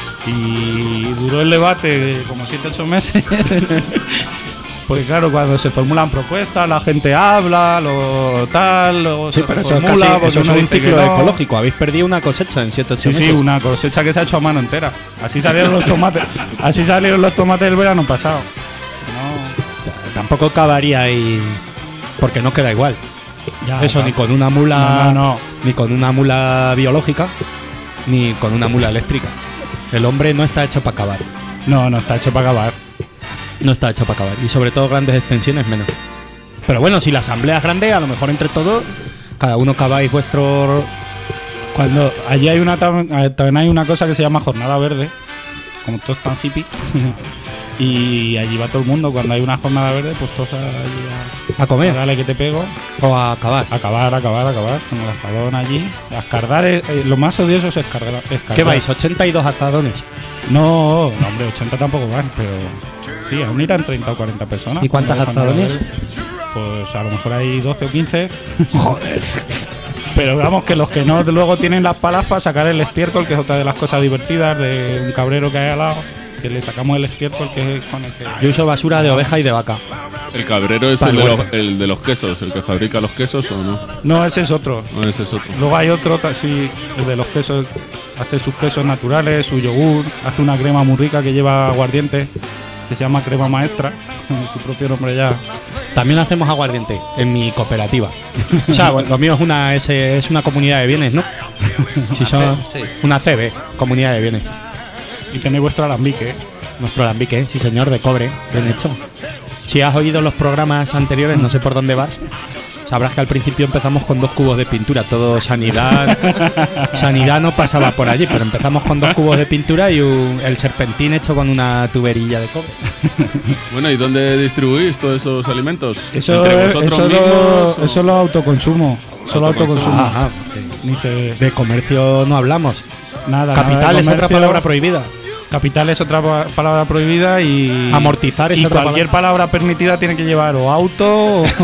S4: Y duró el debate de como 7-8 meses. Porque claro, cuando se formulan propuestas, la gente habla, lo tal, luego
S1: Sí,
S4: se
S1: pero eso es,
S4: reformula,
S1: casi,
S4: porque
S1: eso es
S4: uno
S1: un
S4: dice que
S1: ciclo
S4: no.
S1: ecológico. Habéis perdido una cosecha en 7
S4: Sí, sí, una cosecha que se ha hecho a mano entera. Así salieron los tomates. Así salieron los tomates del verano pasado. No,
S1: Tampoco cavaría ahí... Porque no queda igual.
S4: ya,
S1: Eso
S4: ya.
S1: ni con una mula...
S4: No.
S1: Ni con una mula biológica, ni con una mula eléctrica. El hombre no está hecho para cavar.
S4: No, está hecho para acabar.
S1: No está hecho para cavar. Y sobre todo grandes extensiones menos. Pero bueno, si la asamblea es grande, a lo mejor entre todos, cada uno caváis vuestro...
S4: Cuando allí hay también hay una cosa que se llama jornada verde, como todos están hippie, y allí va todo el mundo. Cuando hay una jornada verde, pues todos allí
S1: A comer.
S4: dale que te pego,
S1: O a cavar.
S4: acabar, con el azadón allí. Escardar, lo más odioso es escardar.
S1: ¿Qué vais? 82 azadones.
S4: No, hombre, 80 tampoco van, pero sí, aún irán 30 o 40 personas.
S1: ¿Y cuántas
S4: Cuando hay jornada
S1: azadones?
S4: verde, pues a lo mejor hay 12 o 15. Joder. Pero vamos, que los que no luego tienen las palas para sacar el estiércol, que es otra de las cosas divertidas de un cabrero que hay al lado, que le sacamos el estiércol, que es con el que...
S1: Yo uso basura de oveja y de vaca.
S2: El cabrero es
S1: Vale, bueno.
S2: el de los quesos, el que fabrica los quesos o no.
S4: No, ese es otro.
S2: No, ese es otro.
S4: Luego hay otro, sí, el de los quesos, hace sus quesos naturales, su yogur, hace una crema muy rica que lleva aguardiente, que se llama crema maestra, su propio nombre ya.
S1: También hacemos aguardiente en mi cooperativa. O sea, bueno, lo mío es una comunidad de bienes, ¿no? Si son
S3: Sí.
S1: una CB, comunidad de bienes.
S4: Y tenéis vuestro alambique, ¿eh?
S1: Nuestro alambique, sí señor, de cobre, bien hecho. Si has oído los programas anteriores, no sé por dónde vas, sabrás que al principio empezamos con 2 cubos de pintura, todo sanidad. Sanidad no pasaba por allí, pero empezamos con 2 cubos de pintura y el serpentín hecho con una tuberilla de cobre.
S2: Bueno, ¿y dónde distribuís todos esos alimentos?
S4: Eso
S2: ¿Entre
S4: es
S2: vosotros mismos?
S4: eso lo autoconsumo. Solo
S2: Autoconsumo.
S4: autoconsumo.
S1: Ajá,
S4: Ni se...
S1: de comercio no hablamos.
S4: Nada.
S1: Capital
S4: nada de
S1: es otra
S4: comercio.
S1: palabra prohibida.
S4: Capital es otra palabra prohibida y...
S1: Amortizar es
S4: y
S1: otra
S4: cualquier palabra permitida tiene que llevar o auto o...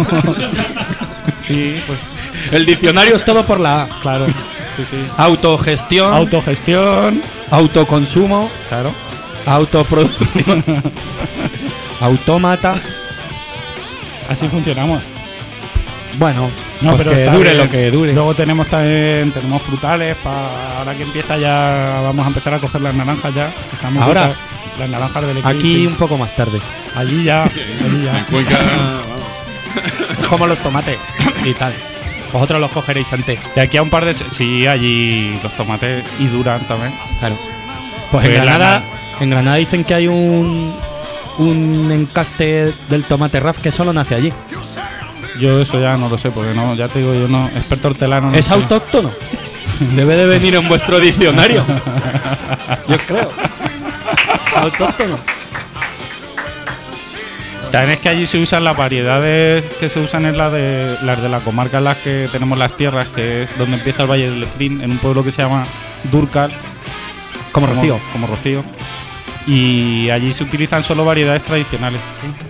S4: Sí, pues
S1: El diccionario es todo por la A.
S4: claro. Sí, sí.
S1: Autogestión,
S4: Autogestión.
S1: autoconsumo,
S4: Claro.
S1: autoproducción, autómata.
S4: Así funcionamos.
S1: Bueno,
S4: No,
S1: pues
S4: pero
S1: que
S4: está
S1: dure
S4: bien.
S1: lo que dure.
S4: Luego tenemos frutales ahora que empieza ya, vamos a empezar a coger las naranjas ya. Que están muy
S1: Ahora.
S4: ricas, las naranjas del Eclipse.
S1: Aquí un poco más tarde.
S4: Allí ya.
S2: En Cuenca, vamos.
S1: Es como los tomates y tal. Vosotros los cogeréis antes.
S4: De aquí a un par de... Sí, allí los tomates y duran también.
S1: Claro. Pues en
S4: Pues
S1: Granada dicen que hay un encaste del tomate RAF que solo nace allí.
S4: Yo eso ya no lo sé, porque no, ya te digo, yo no, experto hortelano. No
S1: ¿Es
S4: soy.
S1: autóctono? Debe de venir en vuestro diccionario. Yo creo. Autóctono.
S4: También es que allí se usan las variedades que se usan en las de la comarca en las que tenemos las tierras, que es donde empieza el Valle del Lecrín, en un pueblo que se llama Dúrcal.
S1: Como Rocío.
S4: Como Rocío. Y allí se utilizan solo variedades tradicionales.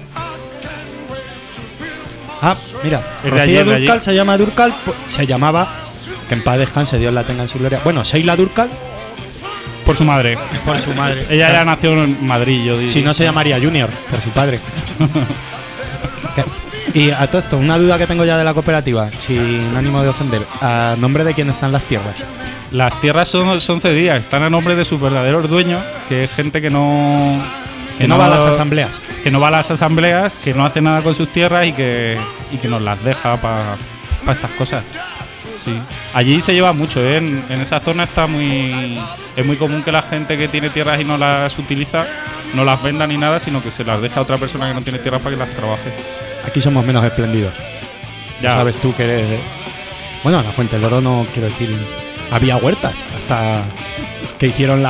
S1: Ah, mira.
S4: Es de allí,
S1: Rocío
S4: es de allí.
S1: Dúrcal se llama Dúrcal. Se llamaba, que en paz descanse, Dios la tenga en su gloria. Bueno, Sheila Dúrcal
S4: Por su madre.
S1: por su madre.
S4: Ella ya nació en Madrid, yo digo.
S1: Si no se llamaría Junior, por su padre. Y a todo esto, una duda que tengo ya de la cooperativa, sin ánimo de ofender. ¿A nombre de quién están las tierras?
S4: Las tierras son cedidas, están a nombre de sus verdaderos dueños, que es gente que no
S1: va a las asambleas.
S4: Que no va a las asambleas, que no hace nada con sus tierras y que nos las deja para estas cosas. Sí. Allí se lleva mucho, ¿eh? En esa zona es muy común que la gente que tiene tierras y no las utiliza no las venda ni nada, sino que se las deja a otra persona que no tiene tierras para que las trabaje.
S1: Aquí somos menos espléndidos. Ya sabes tú que eres... Bueno, en la Fuente del Oro no quiero decir... Había huertas hasta que hicieron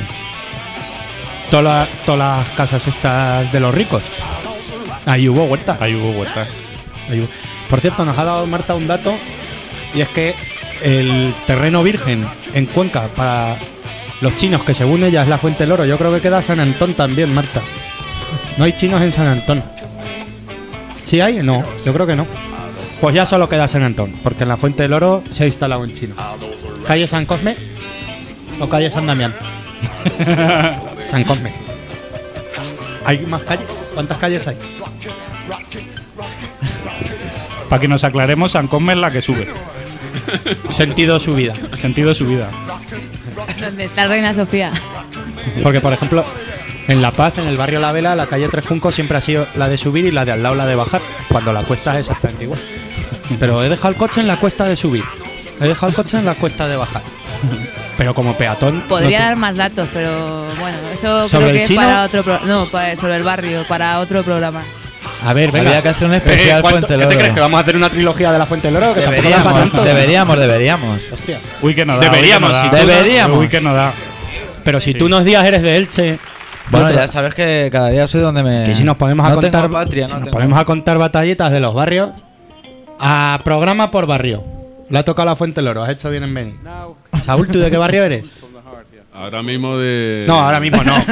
S1: todas las casas estas de los ricos. Ahí hubo huertas.
S4: Ahí hubo huertas.
S1: Por cierto, nos ha dado Marta un dato, y es que el terreno virgen en Cuenca para los chinos, que según ella es la Fuente del Oro, yo creo que queda San Antón también, Marta. No hay chinos en San Antón. ¿Sí hay? No, yo creo que no. Pues ya solo queda San Antón, porque en la Fuente del Oro se ha instalado un chino. ¿Calle San Cosme o calle San Damián? San Cosme. ¿Hay más calles? ¿Cuántas calles hay?
S4: Para que nos aclaremos, San Cosme es la que sube.
S1: Sentido subida.
S4: Sentido subida.
S7: ¿Dónde está el Reina Sofía?
S1: Porque, por ejemplo, en La Paz, en el barrio La Vela, la calle Tres Juncos siempre ha sido la de subir y la de al lado la de bajar, cuando la cuesta es exactamente igual. Pero he dejado el coche en la cuesta de subir, he dejado el coche en la cuesta de bajar. Pero como peatón...
S7: Podría
S1: no
S7: dar más datos, pero bueno, eso
S1: ¿Sobre
S7: creo
S1: el
S7: que es
S1: chino?
S7: para otro sobre el barrio, para otro programa.
S1: A ver, venga.
S3: Había que hacer un especial
S1: ¿cuánto-
S3: Fuente del
S1: ¿Qué te
S3: Oro.
S1: crees? ¿Que vamos a hacer una trilogía de la Fuente del Oro? Que tampoco da para tanto.
S3: Deberíamos.
S1: Hostia.
S4: Uy, que no da.
S1: Deberíamos,
S4: uy, que
S1: si
S4: no da.
S1: tú no-
S3: Deberíamos.
S4: Uy, que no da.
S1: Pero si
S4: Sí.
S1: tú unos días eres de Elche...
S3: Bueno,
S1: otro-
S3: ya sabes que cada día soy donde me...
S1: que si nos podemos
S3: no
S1: a contar...
S3: tengo patria,
S1: si
S3: no
S1: nos
S3: tengo-
S1: ponemos a contar batallitas de los barrios... A programa por barrio. Le ha tocado la Fuente del Oro, has hecho bien en venir. Saúl, ¿tú de qué barrio eres?
S2: Ahora mismo de...
S1: No, ahora mismo no.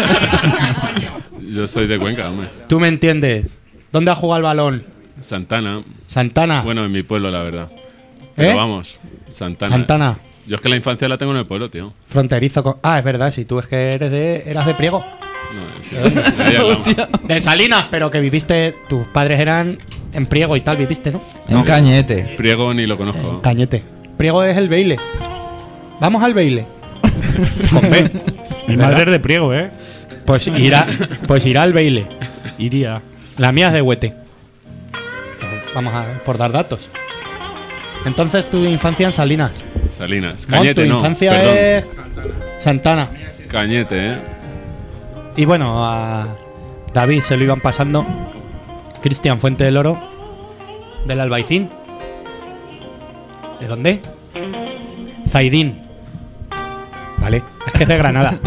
S2: Yo soy de Cuenca, hombre.
S1: Tú me entiendes. ¿Dónde ha jugado el balón?
S2: Santana.
S1: Santana.
S2: Bueno, en mi pueblo, la verdad. Pero
S1: ¿Eh?
S2: vamos, Santana.
S1: Santana.
S2: Yo es que la infancia la tengo en el pueblo, tío.
S1: Fronterizo con... Ah, es verdad, si tú es que eras de Priego.
S2: No, sí, ahí hablamos.
S1: De Salinas, pero que viviste... Tus padres eran en Priego y tal, viviste, ¿no?
S3: En Cañete.
S2: Priego ni lo conozco.
S1: Cañete. Priego es el Beile. Vamos al Beile. Con B.
S4: Mi
S1: ¿Verdad?
S4: madre es de Priego, ¿eh?
S1: Pues irá al Beile.
S4: Iría.
S1: La mía es de Huete. Vamos a por dar datos. Entonces tu infancia en Salinas.
S2: Salinas.
S1: No,
S2: Cañete
S1: tu
S2: no,
S1: infancia
S2: perdón.
S1: es Santana.
S2: Cañete, ¿eh?
S1: Y bueno, a David se lo iban pasando. Cristian Fuente del Oro, del Albaicín. ¿De dónde? Zaidín. Vale, es que es de Granada.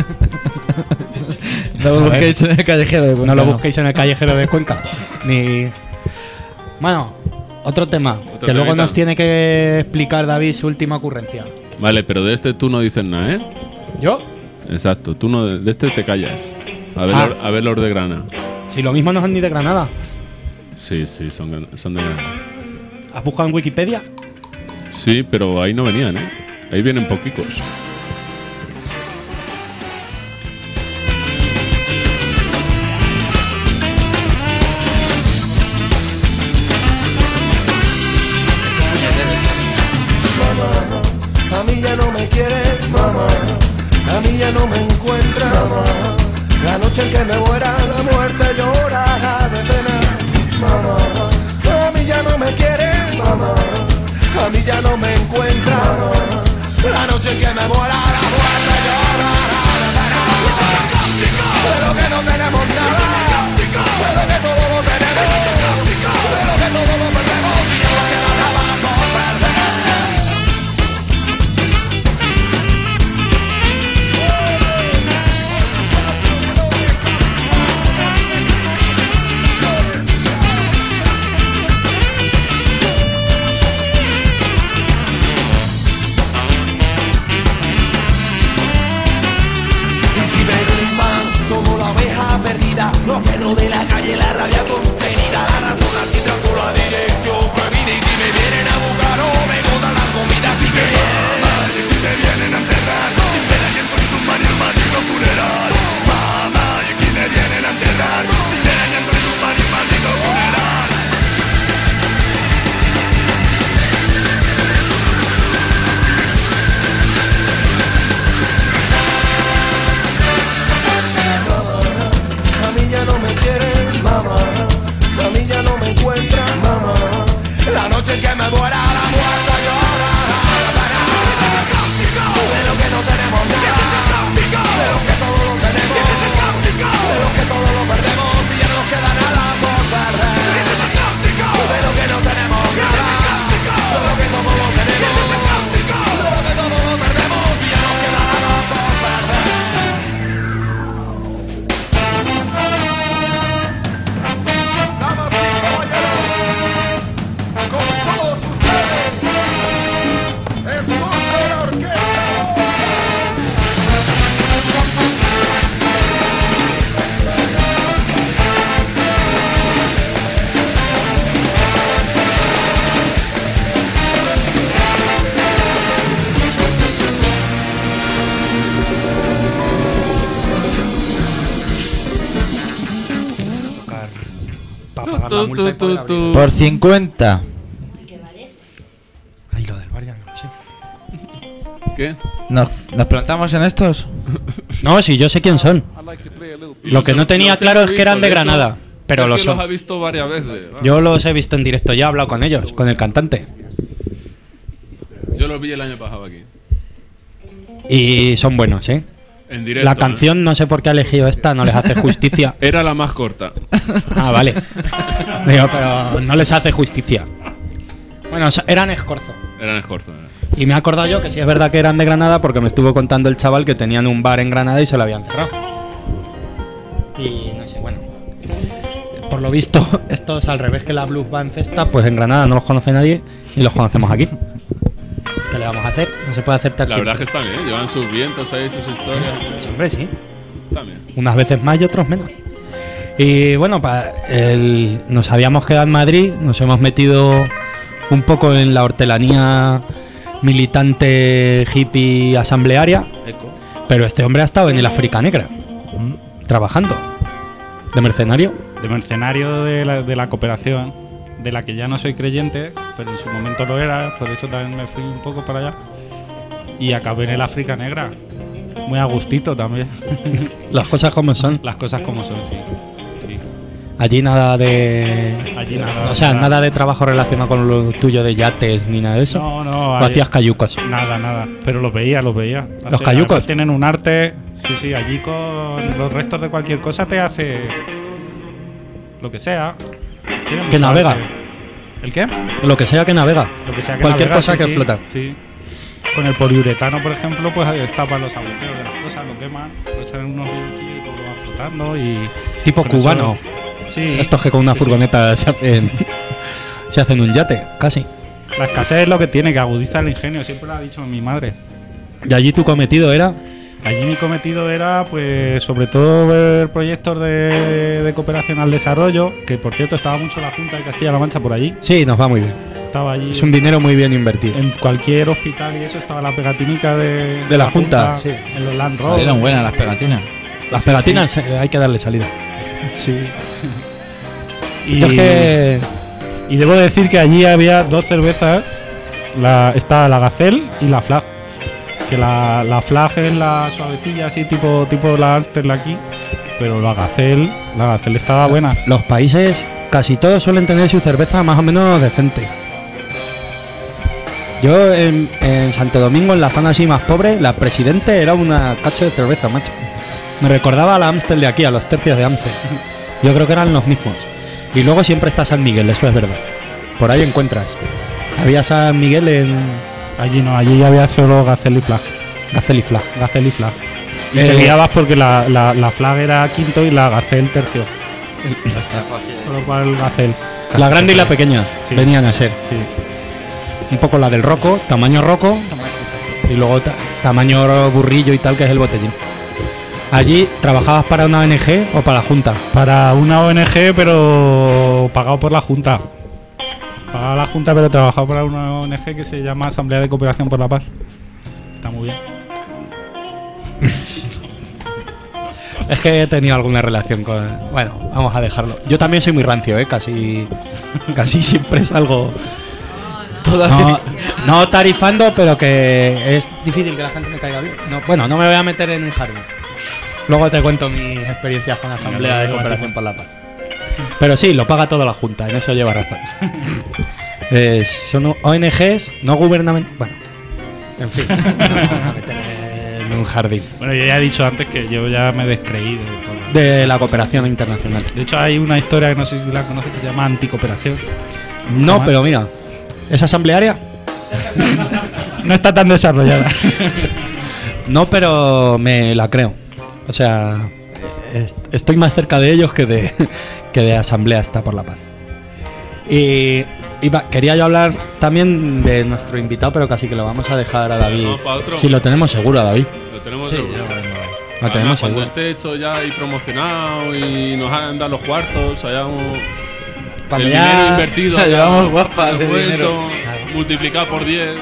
S3: No lo busquéis en el callejero de
S1: No
S3: Cuenca,
S1: lo busquéis en el callejero de Cuenca. Ni. Bueno, otro tema.
S2: Otro
S1: que luego
S2: temita.
S1: nos tiene que explicar David su última ocurrencia.
S2: Vale, pero de este tú no dices nada, ¿eh?
S1: ¿Yo?
S2: Exacto, tú no, de este te callas. A ver,
S1: Ah.
S2: a ver los de Grana.
S1: Si lo mismo no son ni de Granada.
S2: Sí, son de Granada.
S1: ¿Has buscado en Wikipedia?
S2: Sí, pero ahí no venían, ¿eh? Ahí vienen poquicos.
S6: ya no me encuentra, mamá. La noche en que me muera, la muerte llorará de pena, mamá. A mí ya no me quiere, mamá. A mí ya no me encuentra, mamá. La noche en que me muera, la muerte llorará de pena. Pero que no tenemos nada, pero que todo lo tenemos, pero que todo lo perdemos y ya no queda nada por perder. Como la oveja perdida, los perros de la calle, la rabia contenida, la razón así trazó la dirección prohibida. Y si me vienen a buscar o me botan la comida, así que mamá, y si me vienen a enterrar, sin pena y en tu mano el maldito funeral. Mamá, y si me vienen a enterrar, sin pena y en tu mano el maldito funeral. A mí ya no me quieren, mamá. A mí ya no me encuentran, mamá. La noche en que me muera, la muerte llorará. Pero que no tenemos nada, pero que todo lo tenemos, pero que todo lo perdemos y ya no nos queda nada por perder. Pero que no tenemos nada, pero que todo lo tenemos, pero que todo lo perdemos y ya no nos queda nada por perder. Damas y caballeros, con todos ustedes, escuchen la orquesta.
S8: Para pagar la multa y poder abrir.
S3: Por 50.
S8: Ay, lo del bar ya no sé.
S2: ¿Qué?
S3: ¿Nos plantamos en estos?
S1: No, sí, yo sé quién son. Lo que no tenía claro es que eran de Granada, pero
S2: los
S1: los
S2: ha visto varias veces.
S1: yo los he visto en directo, ya he hablado con ellos, con el cantante.
S2: Yo los vi el año pasado aquí.
S1: Y son buenos, ¿eh?
S2: En directo.
S1: La canción, no sé por qué ha elegido esta, no les hace justicia.
S2: Era la más corta.
S1: Ah, vale. Digo, pero no les hace justicia. Bueno, eran Escorzo.
S2: Eran Escorzo.
S1: Y me he acordado yo que sí es verdad que eran de Granada porque me estuvo contando el chaval que tenían un bar en Granada y se lo habían cerrado. Y no sé, bueno. Por lo visto, estos al revés que la Blues Band Festa, pues en Granada no los conoce nadie y los conocemos aquí. ¿Qué le vamos a hacer? No se puede hacer
S2: La
S1: taxi.
S2: verdad es que está bien, llevan sus vientos ahí, sus historias.
S1: Pues, hombre, sí.
S2: Está bien.
S1: Unas veces más y otros menos. Y bueno, nos habíamos quedado en Madrid, nos hemos metido un poco en la hortelanía militante hippie asamblearia, pero este hombre ha estado en el África Negra, trabajando, de mercenario.
S4: De mercenario de la cooperación, de la que ya no soy creyente, pero en su momento lo era, por eso también me fui un poco para allá. Y acabé en el África Negra. Muy a gustito también.
S1: Las cosas como son.
S4: Las cosas como son, sí. Sí.
S1: Allí nada de...
S4: Allí nada,
S1: o sea, nada de trabajo relacionado con lo tuyo de yates ni nada de eso.
S4: No, no.
S1: ¿O hacías cayucos?
S4: Nada. Pero los veía.
S1: ¿Los cayucos?
S4: Además tienen un arte... Sí, allí con los restos de cualquier cosa te hace... lo que sea.
S1: Que navega.
S4: Arte. ¿El qué?
S1: Lo que sea que navega.
S4: Lo que sea que
S1: Cualquier
S4: navega,
S1: cosa
S4: sí,
S1: que
S4: sí,
S1: flota.
S4: Sí. Con el poliuretano, por ejemplo, pues destapan los agujeros de las cosas, lo queman, lo echan en unos bidoncillos y todo va flotando y...
S1: Tipo
S4: con
S1: cubano.
S4: eso- Sí.
S1: Estos que con una furgoneta se hacen un yate, casi.
S4: La escasez es lo que tiene, que agudiza el ingenio, siempre lo ha dicho mi madre.
S1: Y allí tu cometido era...
S4: Allí mi cometido era, pues, sobre todo ver proyectos de cooperación al desarrollo, que por cierto estaba mucho la Junta de Castilla-La Mancha por allí.
S1: Sí, nos va muy bien.
S4: Estaba allí.
S1: Es un dinero muy bien invertido.
S4: En cualquier hospital y eso estaba la pegatinica de
S1: la Junta, sí.
S4: En los Land Rover.
S3: Salieron buenas las pegatinas.
S1: Las pegatinas hay que darle salida.
S4: Sí.
S1: Yo es que...
S4: Y debo decir que allí había dos cervezas. Estaba la Gacel y la Flag. Que la flag es la suavecilla, así tipo la Amstel de aquí, pero la Gacel estaba buena.
S1: Los países, casi todos suelen tener su cerveza más o menos decente. Yo en Santo Domingo, en la zona así más pobre, la Presidente era una cacho de cerveza, macho. Me recordaba a la Amstel de aquí, a los tercios de Amstel. Yo creo que eran los mismos. Y luego siempre está San Miguel, eso es verdad. Por ahí encuentras. Había San Miguel en...
S4: Allí no, allí había solo Gacel y Flag.
S1: Gacel y Flag.
S4: Gacel y Flag. Y te guiabas porque la Flag era quinto y la Gacel tercio. Con lo cual Gacel.
S1: La grande y la pequeña venían a ser.
S4: Sí.
S1: Un poco la del Rocco, tamaño Rocco. Y luego tamaño burrillo y tal, que es el botellín. ¿Allí trabajabas para una ONG o para la Junta?
S4: Para una ONG, pero pagado por la Junta. Pagaba la Junta, pero trabajaba para una ONG que se llama Asamblea de Cooperación por la Paz. Está muy bien.
S1: Es que he tenido alguna relación con... Bueno, vamos a dejarlo. Yo también soy muy rancio, casi siempre salgo... No tarifando, pero que es difícil que la gente me caiga bien. No, bueno, no me voy a meter en un jardín. Luego te cuento mis experiencias con la Asamblea de Cooperación por la Paz. Pero sí, lo paga toda la Junta, en eso lleva razón. Son ONGs no gubernamentales. Bueno, en fin, no me voy a meter en un jardín.
S4: Bueno, yo ya he dicho antes que yo ya me descreí de todo.
S1: De la cooperación internacional.
S4: De hecho, hay una historia que no sé si la conoces que se llama anticooperación.
S1: No, pero mira, ¿es asamblearia?
S4: No está tan desarrollada.
S1: No, pero me la creo. O sea, estoy más cerca de ellos que de Asamblea está por la Paz. Y quería yo hablar también de nuestro invitado, pero casi que lo vamos a dejar a David. Si lo tenemos seguro, a David.
S2: Lo tenemos
S1: sí,
S2: seguro.
S1: Lo tenemos
S2: cuando
S1: seguro.
S2: esté hecho ya y promocionado y nos han dado los cuartos, hayamos...
S1: Cuando
S2: el
S1: ya
S2: dinero invertido,
S3: ya llevamos guapas de
S2: devuelto,
S3: dinero.
S2: multiplicado por 10.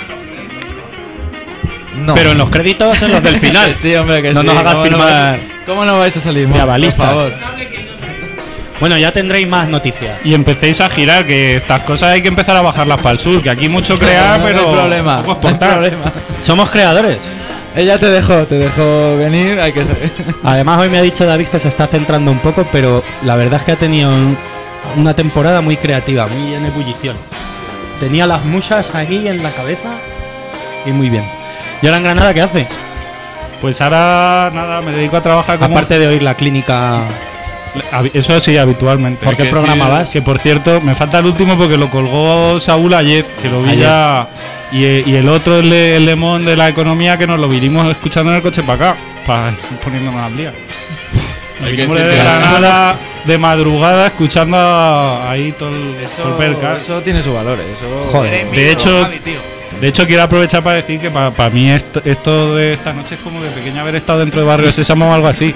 S3: No.
S1: Pero en los créditos en los del final.
S3: Sí, hombre, que
S1: no
S3: sí.
S1: nos hagas firmar.
S3: ¿Cómo no vais a salir?
S1: Mira,
S3: Por
S1: balistas.
S3: favor.
S1: Bueno, ya tendréis más noticias.
S4: Y empecéis a girar, que estas cosas hay que empezar a bajarlas para el sur, que aquí mucho crear,
S3: No hay
S4: pero
S3: problema.
S4: poco
S3: No hay
S4: exportar.
S3: problema.
S1: Somos creadores.
S3: Ella te dejó venir, hay que saber.
S1: Además, hoy me ha dicho David que se está centrando un poco, pero la verdad es que ha tenido una temporada muy creativa, muy en ebullición. Tenía las musas aquí en la cabeza y muy bien. ¿Y ahora en Granada qué hace?
S4: Pues ahora, nada, me dedico a trabajar como...
S1: Aparte de oír la clínica...
S4: Eso sí, habitualmente.
S1: ¿Por qué programa vas?
S4: Que por cierto, me falta el último porque lo colgó Saúl ayer, que lo vi
S1: Ayer.
S4: ya. Y el otro, el Lemón de la economía, que nos lo vinimos escuchando en el coche para acá, para ir poniéndonos al día. Nos
S2: Hay que
S4: vinimos de
S2: decir que-
S4: Granada de madrugada escuchando ahí todo el percal.
S3: Eso tiene su valor, eso.
S1: Joder.
S4: De hecho, quiero aprovechar para decir que para mí esto de esta noche es como de pequeño haber estado dentro de Barrio Sésamo o algo así.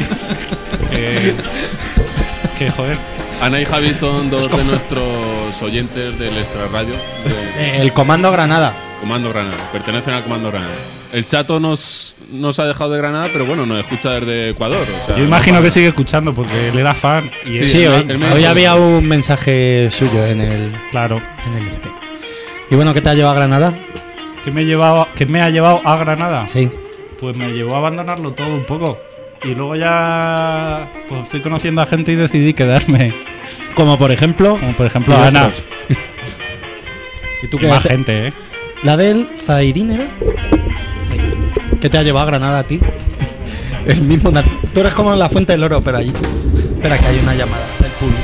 S4: que joder.
S2: Ana y Javi son dos de nuestros oyentes del Extra Radio de
S1: El Comando Granada.
S2: Comando Granada. Pertenecen al Comando Granada. El Chato nos ha dejado de Granada, pero bueno, nos escucha desde Ecuador. O sea,
S4: Yo imagino que sigue escuchando porque él era fan. Y
S2: Sí,
S1: Sí,
S2: el
S1: hoy,
S2: me
S1: hoy
S2: dijo
S1: había
S2: eso.
S1: un mensaje suyo en el
S4: claro.
S1: este. Y bueno, ¿qué te ha llevado a Granada?
S4: ¿Qué me ha llevado a Granada?
S1: Sí.
S4: Pues me llevó a abandonarlo todo un poco. Y luego ya pues fui conociendo a gente y decidí quedarme.
S1: Como por ejemplo...
S4: Como por ejemplo
S1: Y
S4: Ana.
S1: otros. ¿Y tú
S4: Y
S1: qué
S4: más
S1: haces?
S4: gente, ¿eh?
S1: ¿La del Zairín era? ¿Qué te ha llevado a Granada a ti? El mismo tú eres como en la Fuente del Oro, pero allí. Espera, que hay una llamada del público.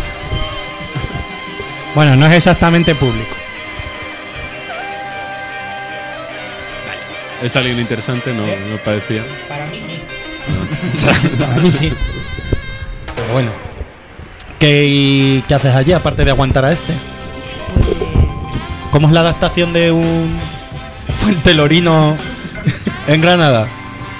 S1: Bueno, no es exactamente público.
S2: Es alguien interesante, no parecía.
S1: Para mí sí. Para mí sí. Pero bueno. ¿Qué haces allí aparte de aguantar a este? ¿Cómo es la adaptación de un fuentelorino en Granada?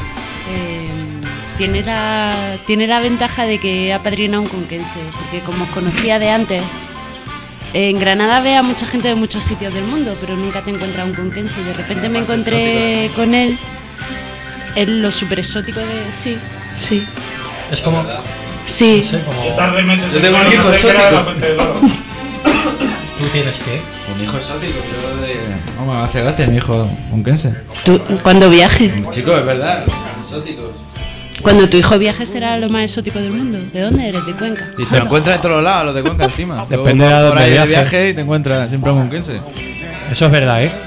S9: Tiene la ventaja de que ha padrinado un conquense, porque como os conocía de antes, en Granada ve a mucha gente de muchos sitios del mundo, pero nunca te encuentras un conquense y de repente me encontré con él en lo súper exótico de... Sí.
S1: Es como...
S9: Sí.
S1: No sé, como...
S3: Yo tengo un hijo exótico.
S1: ¿Tú tienes qué?
S3: Un hijo exótico. Vamos, me hace gracia mi hijo conquense.
S9: Tú, cuando viaje.
S3: Chicos, es verdad. Exóticos.
S9: Cuando tu hijo viaje será lo más exótico del mundo. ¿De dónde eres? ¿De Cuenca?
S3: Y te lo encuentras en todos lados, los de Cuenca encima.
S1: Depende de
S3: por
S1: dónde
S3: ahí de
S1: viajes.
S3: viaje y te encuentras siempre a un conquense.
S1: Eso es verdad, ¿eh?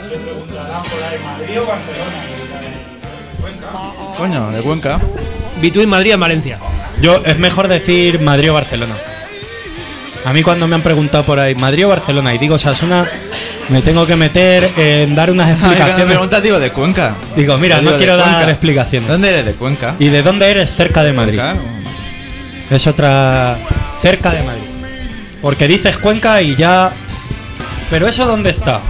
S3: Coño, de Cuenca.
S10: Between Madrid en Valencia.
S1: Yo, es mejor decir Madrid o Barcelona. A mí cuando me han preguntado por ahí, Madrid o Barcelona, y digo Osasuna, me tengo que meter en dar unas
S3: Cuando me
S1: explicaciones.
S3: preguntas, digo, de Cuenca.
S1: Digo, mira,
S3: Yo digo,
S1: no
S3: de
S1: quiero dar
S3: Cuenca.
S1: explicaciones.
S3: ¿Dónde eres? De Cuenca.
S1: ¿Y de dónde eres? Cerca de Madrid.
S3: Cuenca.
S1: Es otra... cerca de Madrid. Porque dices Cuenca y ya... ¿Pero eso dónde está?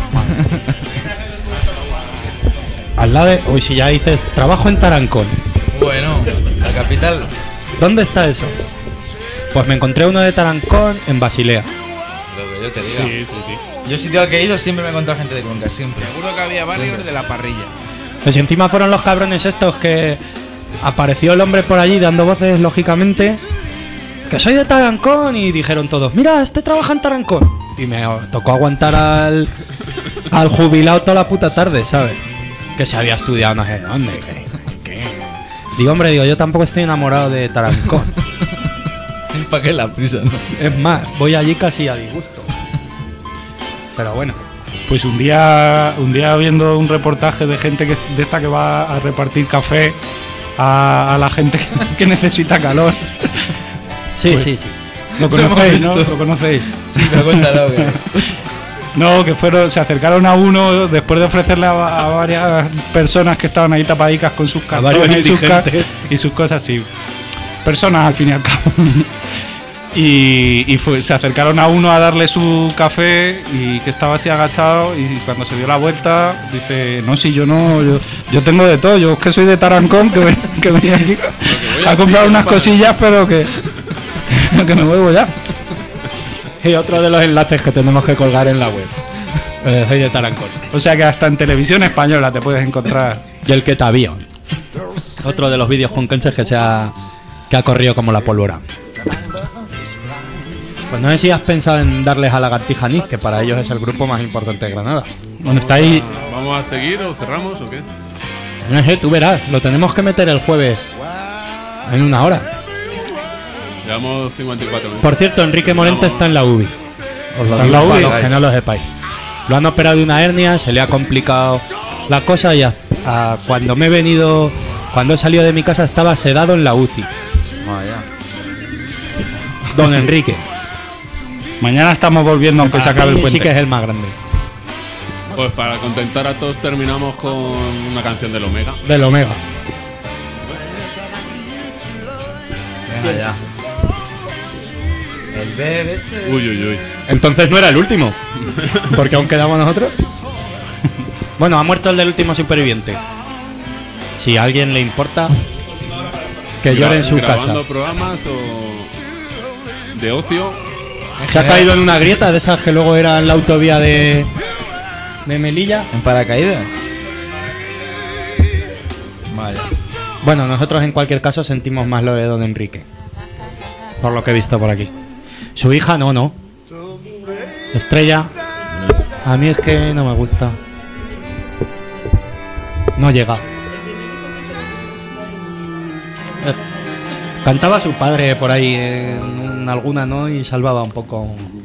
S1: Al lado de... Uy, si ya dices, trabajo en Tarancón.
S3: Bueno, la capital.
S1: ¿Dónde está eso? Pues me encontré uno de Tarancón en Basilea.
S3: Lo que yo te diga.
S2: Sí.
S3: Yo sitio al que he ido siempre me he encontrado gente de Cuenca, siempre.
S5: Seguro que había barrios de la parrilla.
S1: Pues encima fueron los cabrones estos que... Apareció el hombre por allí dando voces, lógicamente... Que soy de Tarancón, y dijeron todos, mira, este trabaja en Tarancón. Y me tocó aguantar al jubilado toda la puta tarde, ¿sabes? Que se había estudiado no sé dónde. ¿Qué? Digo, hombre, yo tampoco estoy enamorado de Tarancón.
S3: ¿Para qué la prisa, no?
S1: Es más, voy allí casi a disgusto. Pero bueno.
S4: Pues un día viendo un reportaje de gente de esta que va a repartir café a la gente que necesita calor.
S1: Sí,
S4: Pues,
S1: sí.
S4: Lo conocéis, ¿no? Lo conocéis.
S3: Sí, pero cuéntalo.
S4: No, que se acercaron a uno después de ofrecerle a varias personas que estaban ahí tapadicas con sus
S1: varios
S4: cartones
S1: indigentes.
S4: y sus cosas, sí. Personas al fin y al cabo. Y se acercaron a uno a darle su café y que estaba así agachado, y cuando se dio la vuelta dice, no, si yo tengo de todo, yo es que soy de Tarancón, que venía aquí a comprar unas cosillas, pero que me vuelvo ya.
S1: Y otro de los enlaces que tenemos que colgar en la web. Soy de Tarancón.
S4: O sea que hasta en televisión española te puedes encontrar.
S1: Y el que te había. Otro de los vídeos conquenses que ha corrido como la pólvora. Pues no sé si has pensado en darles a Lagartija Nick, que para ellos es el grupo más importante de Granada. Bueno, está ahí.
S2: ¿Vamos a seguir o cerramos o qué?
S1: No sé, tú verás. Lo tenemos que meter el jueves en 1 hora.
S2: Llevamos 54 minutos.
S1: Por cierto, Enrique Morente está en la UBI. Está en la UBI, que no lo sepáis. Lo han operado de una hernia, se le ha complicado la cosa y cuando he salido de mi casa estaba sedado en la UCI. Don Enrique.
S4: Mañana estamos volviendo aunque se acabe el puente.
S1: Sí que es el más grande.
S2: Pues para contentar a todos terminamos con una canción del Omega.
S1: Del Omega.
S3: Venga ya. El ver este...
S2: Uy.
S1: Entonces no era el último. Porque aún quedamos nosotros. Bueno, ha muerto el del último superviviente. Si a alguien le importa, que llore en su casa.
S2: ¿Grabando programas o de ocio?
S1: Se ha caído en una grieta de esas que luego era en la autovía de Melilla.
S3: ¿En paracaídas? Vaya.
S1: Bueno, nosotros en cualquier caso sentimos más lo de Don Enrique. Por lo que he visto por aquí. Su hija no. Estrella. A mí es que no me gusta. No llega. Cantaba su padre por ahí en alguna, ¿no? Y salvaba un poco.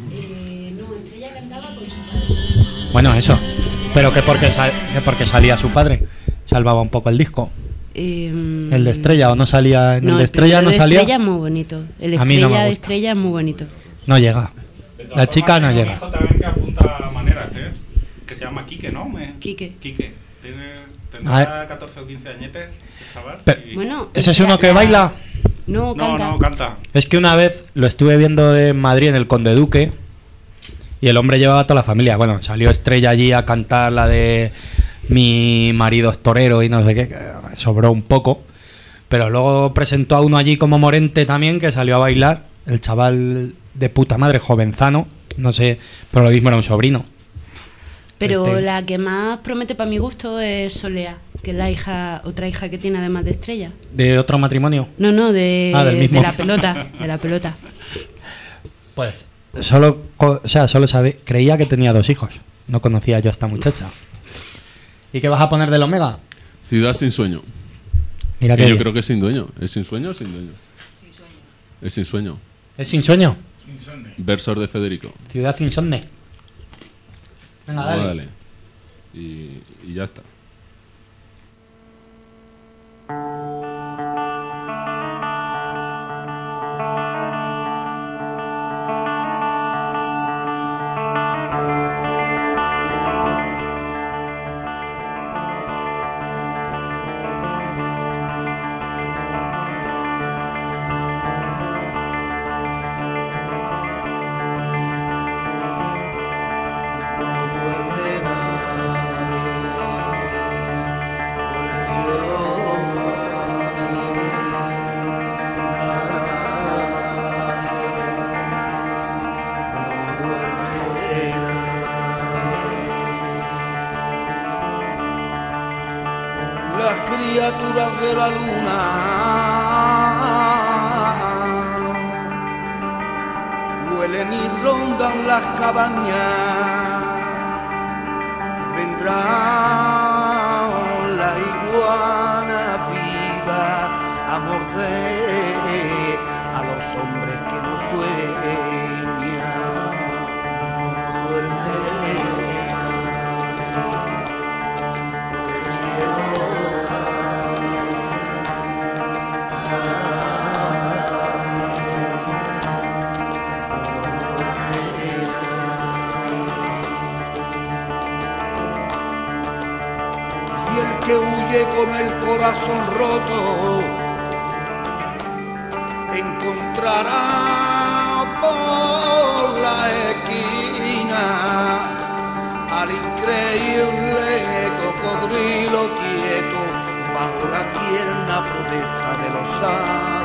S1: Bueno, eso. Pero que porque salía su padre, salvaba un poco el disco. El de Estrella, ¿o no salía? ¿En el de Estrella no salía?
S9: El de Estrella es muy bonito. El
S1: A mí no me
S9: Estrella de
S1: gusta.
S9: Estrella es muy bonito.
S1: No llega. La chica no llega.
S4: También que apunta maneras, que se llama Quique, ¿no?
S9: Quique.
S4: Tendrá 14 o 15 añetes, chaval.
S9: Bueno,
S1: ¿ese es uno que baila?
S9: No, canta.
S4: No, canta.
S1: Es que una vez lo estuve viendo en Madrid, en el Conde Duque, y el hombre llevaba a toda la familia. Bueno, salió Estrella allí a cantar la de Mi marido es torero y no sé qué, que sobró un poco. Pero luego presentó a uno allí como Morente también, que salió a bailar. El chaval de puta madre, jovenzano, no sé, pero lo mismo era un sobrino.
S9: Pero la que más promete para mi gusto es Solea, que es otra hija que tiene además de Estrella.
S1: ¿De otro matrimonio?
S9: No, del mismo.
S1: de
S9: De la pelota.
S1: Pues creía que tenía 2 hijos. No conocía yo a esta muchacha. ¿Y qué vas a poner del Omega?
S2: Ciudad sin sueño.
S1: Mira
S2: que yo creo que es sin dueño. ¿Es sin sueño o sin dueño?
S7: Sin sueño.
S2: Es sin sueño.
S1: ¿Es sin sueño?
S2: Versos de Federico.
S1: Ciudad sin sonne. Venga, dale.
S2: Y ya está.
S6: Criaturas de la luna huelen y rondan las cabañas, vendrán las iguanas vivas a morder a los hombres que no sueñan. Que huye con el corazón roto encontrará por la esquina al increíble cocodrilo quieto bajo la tierna protesta de los árboles.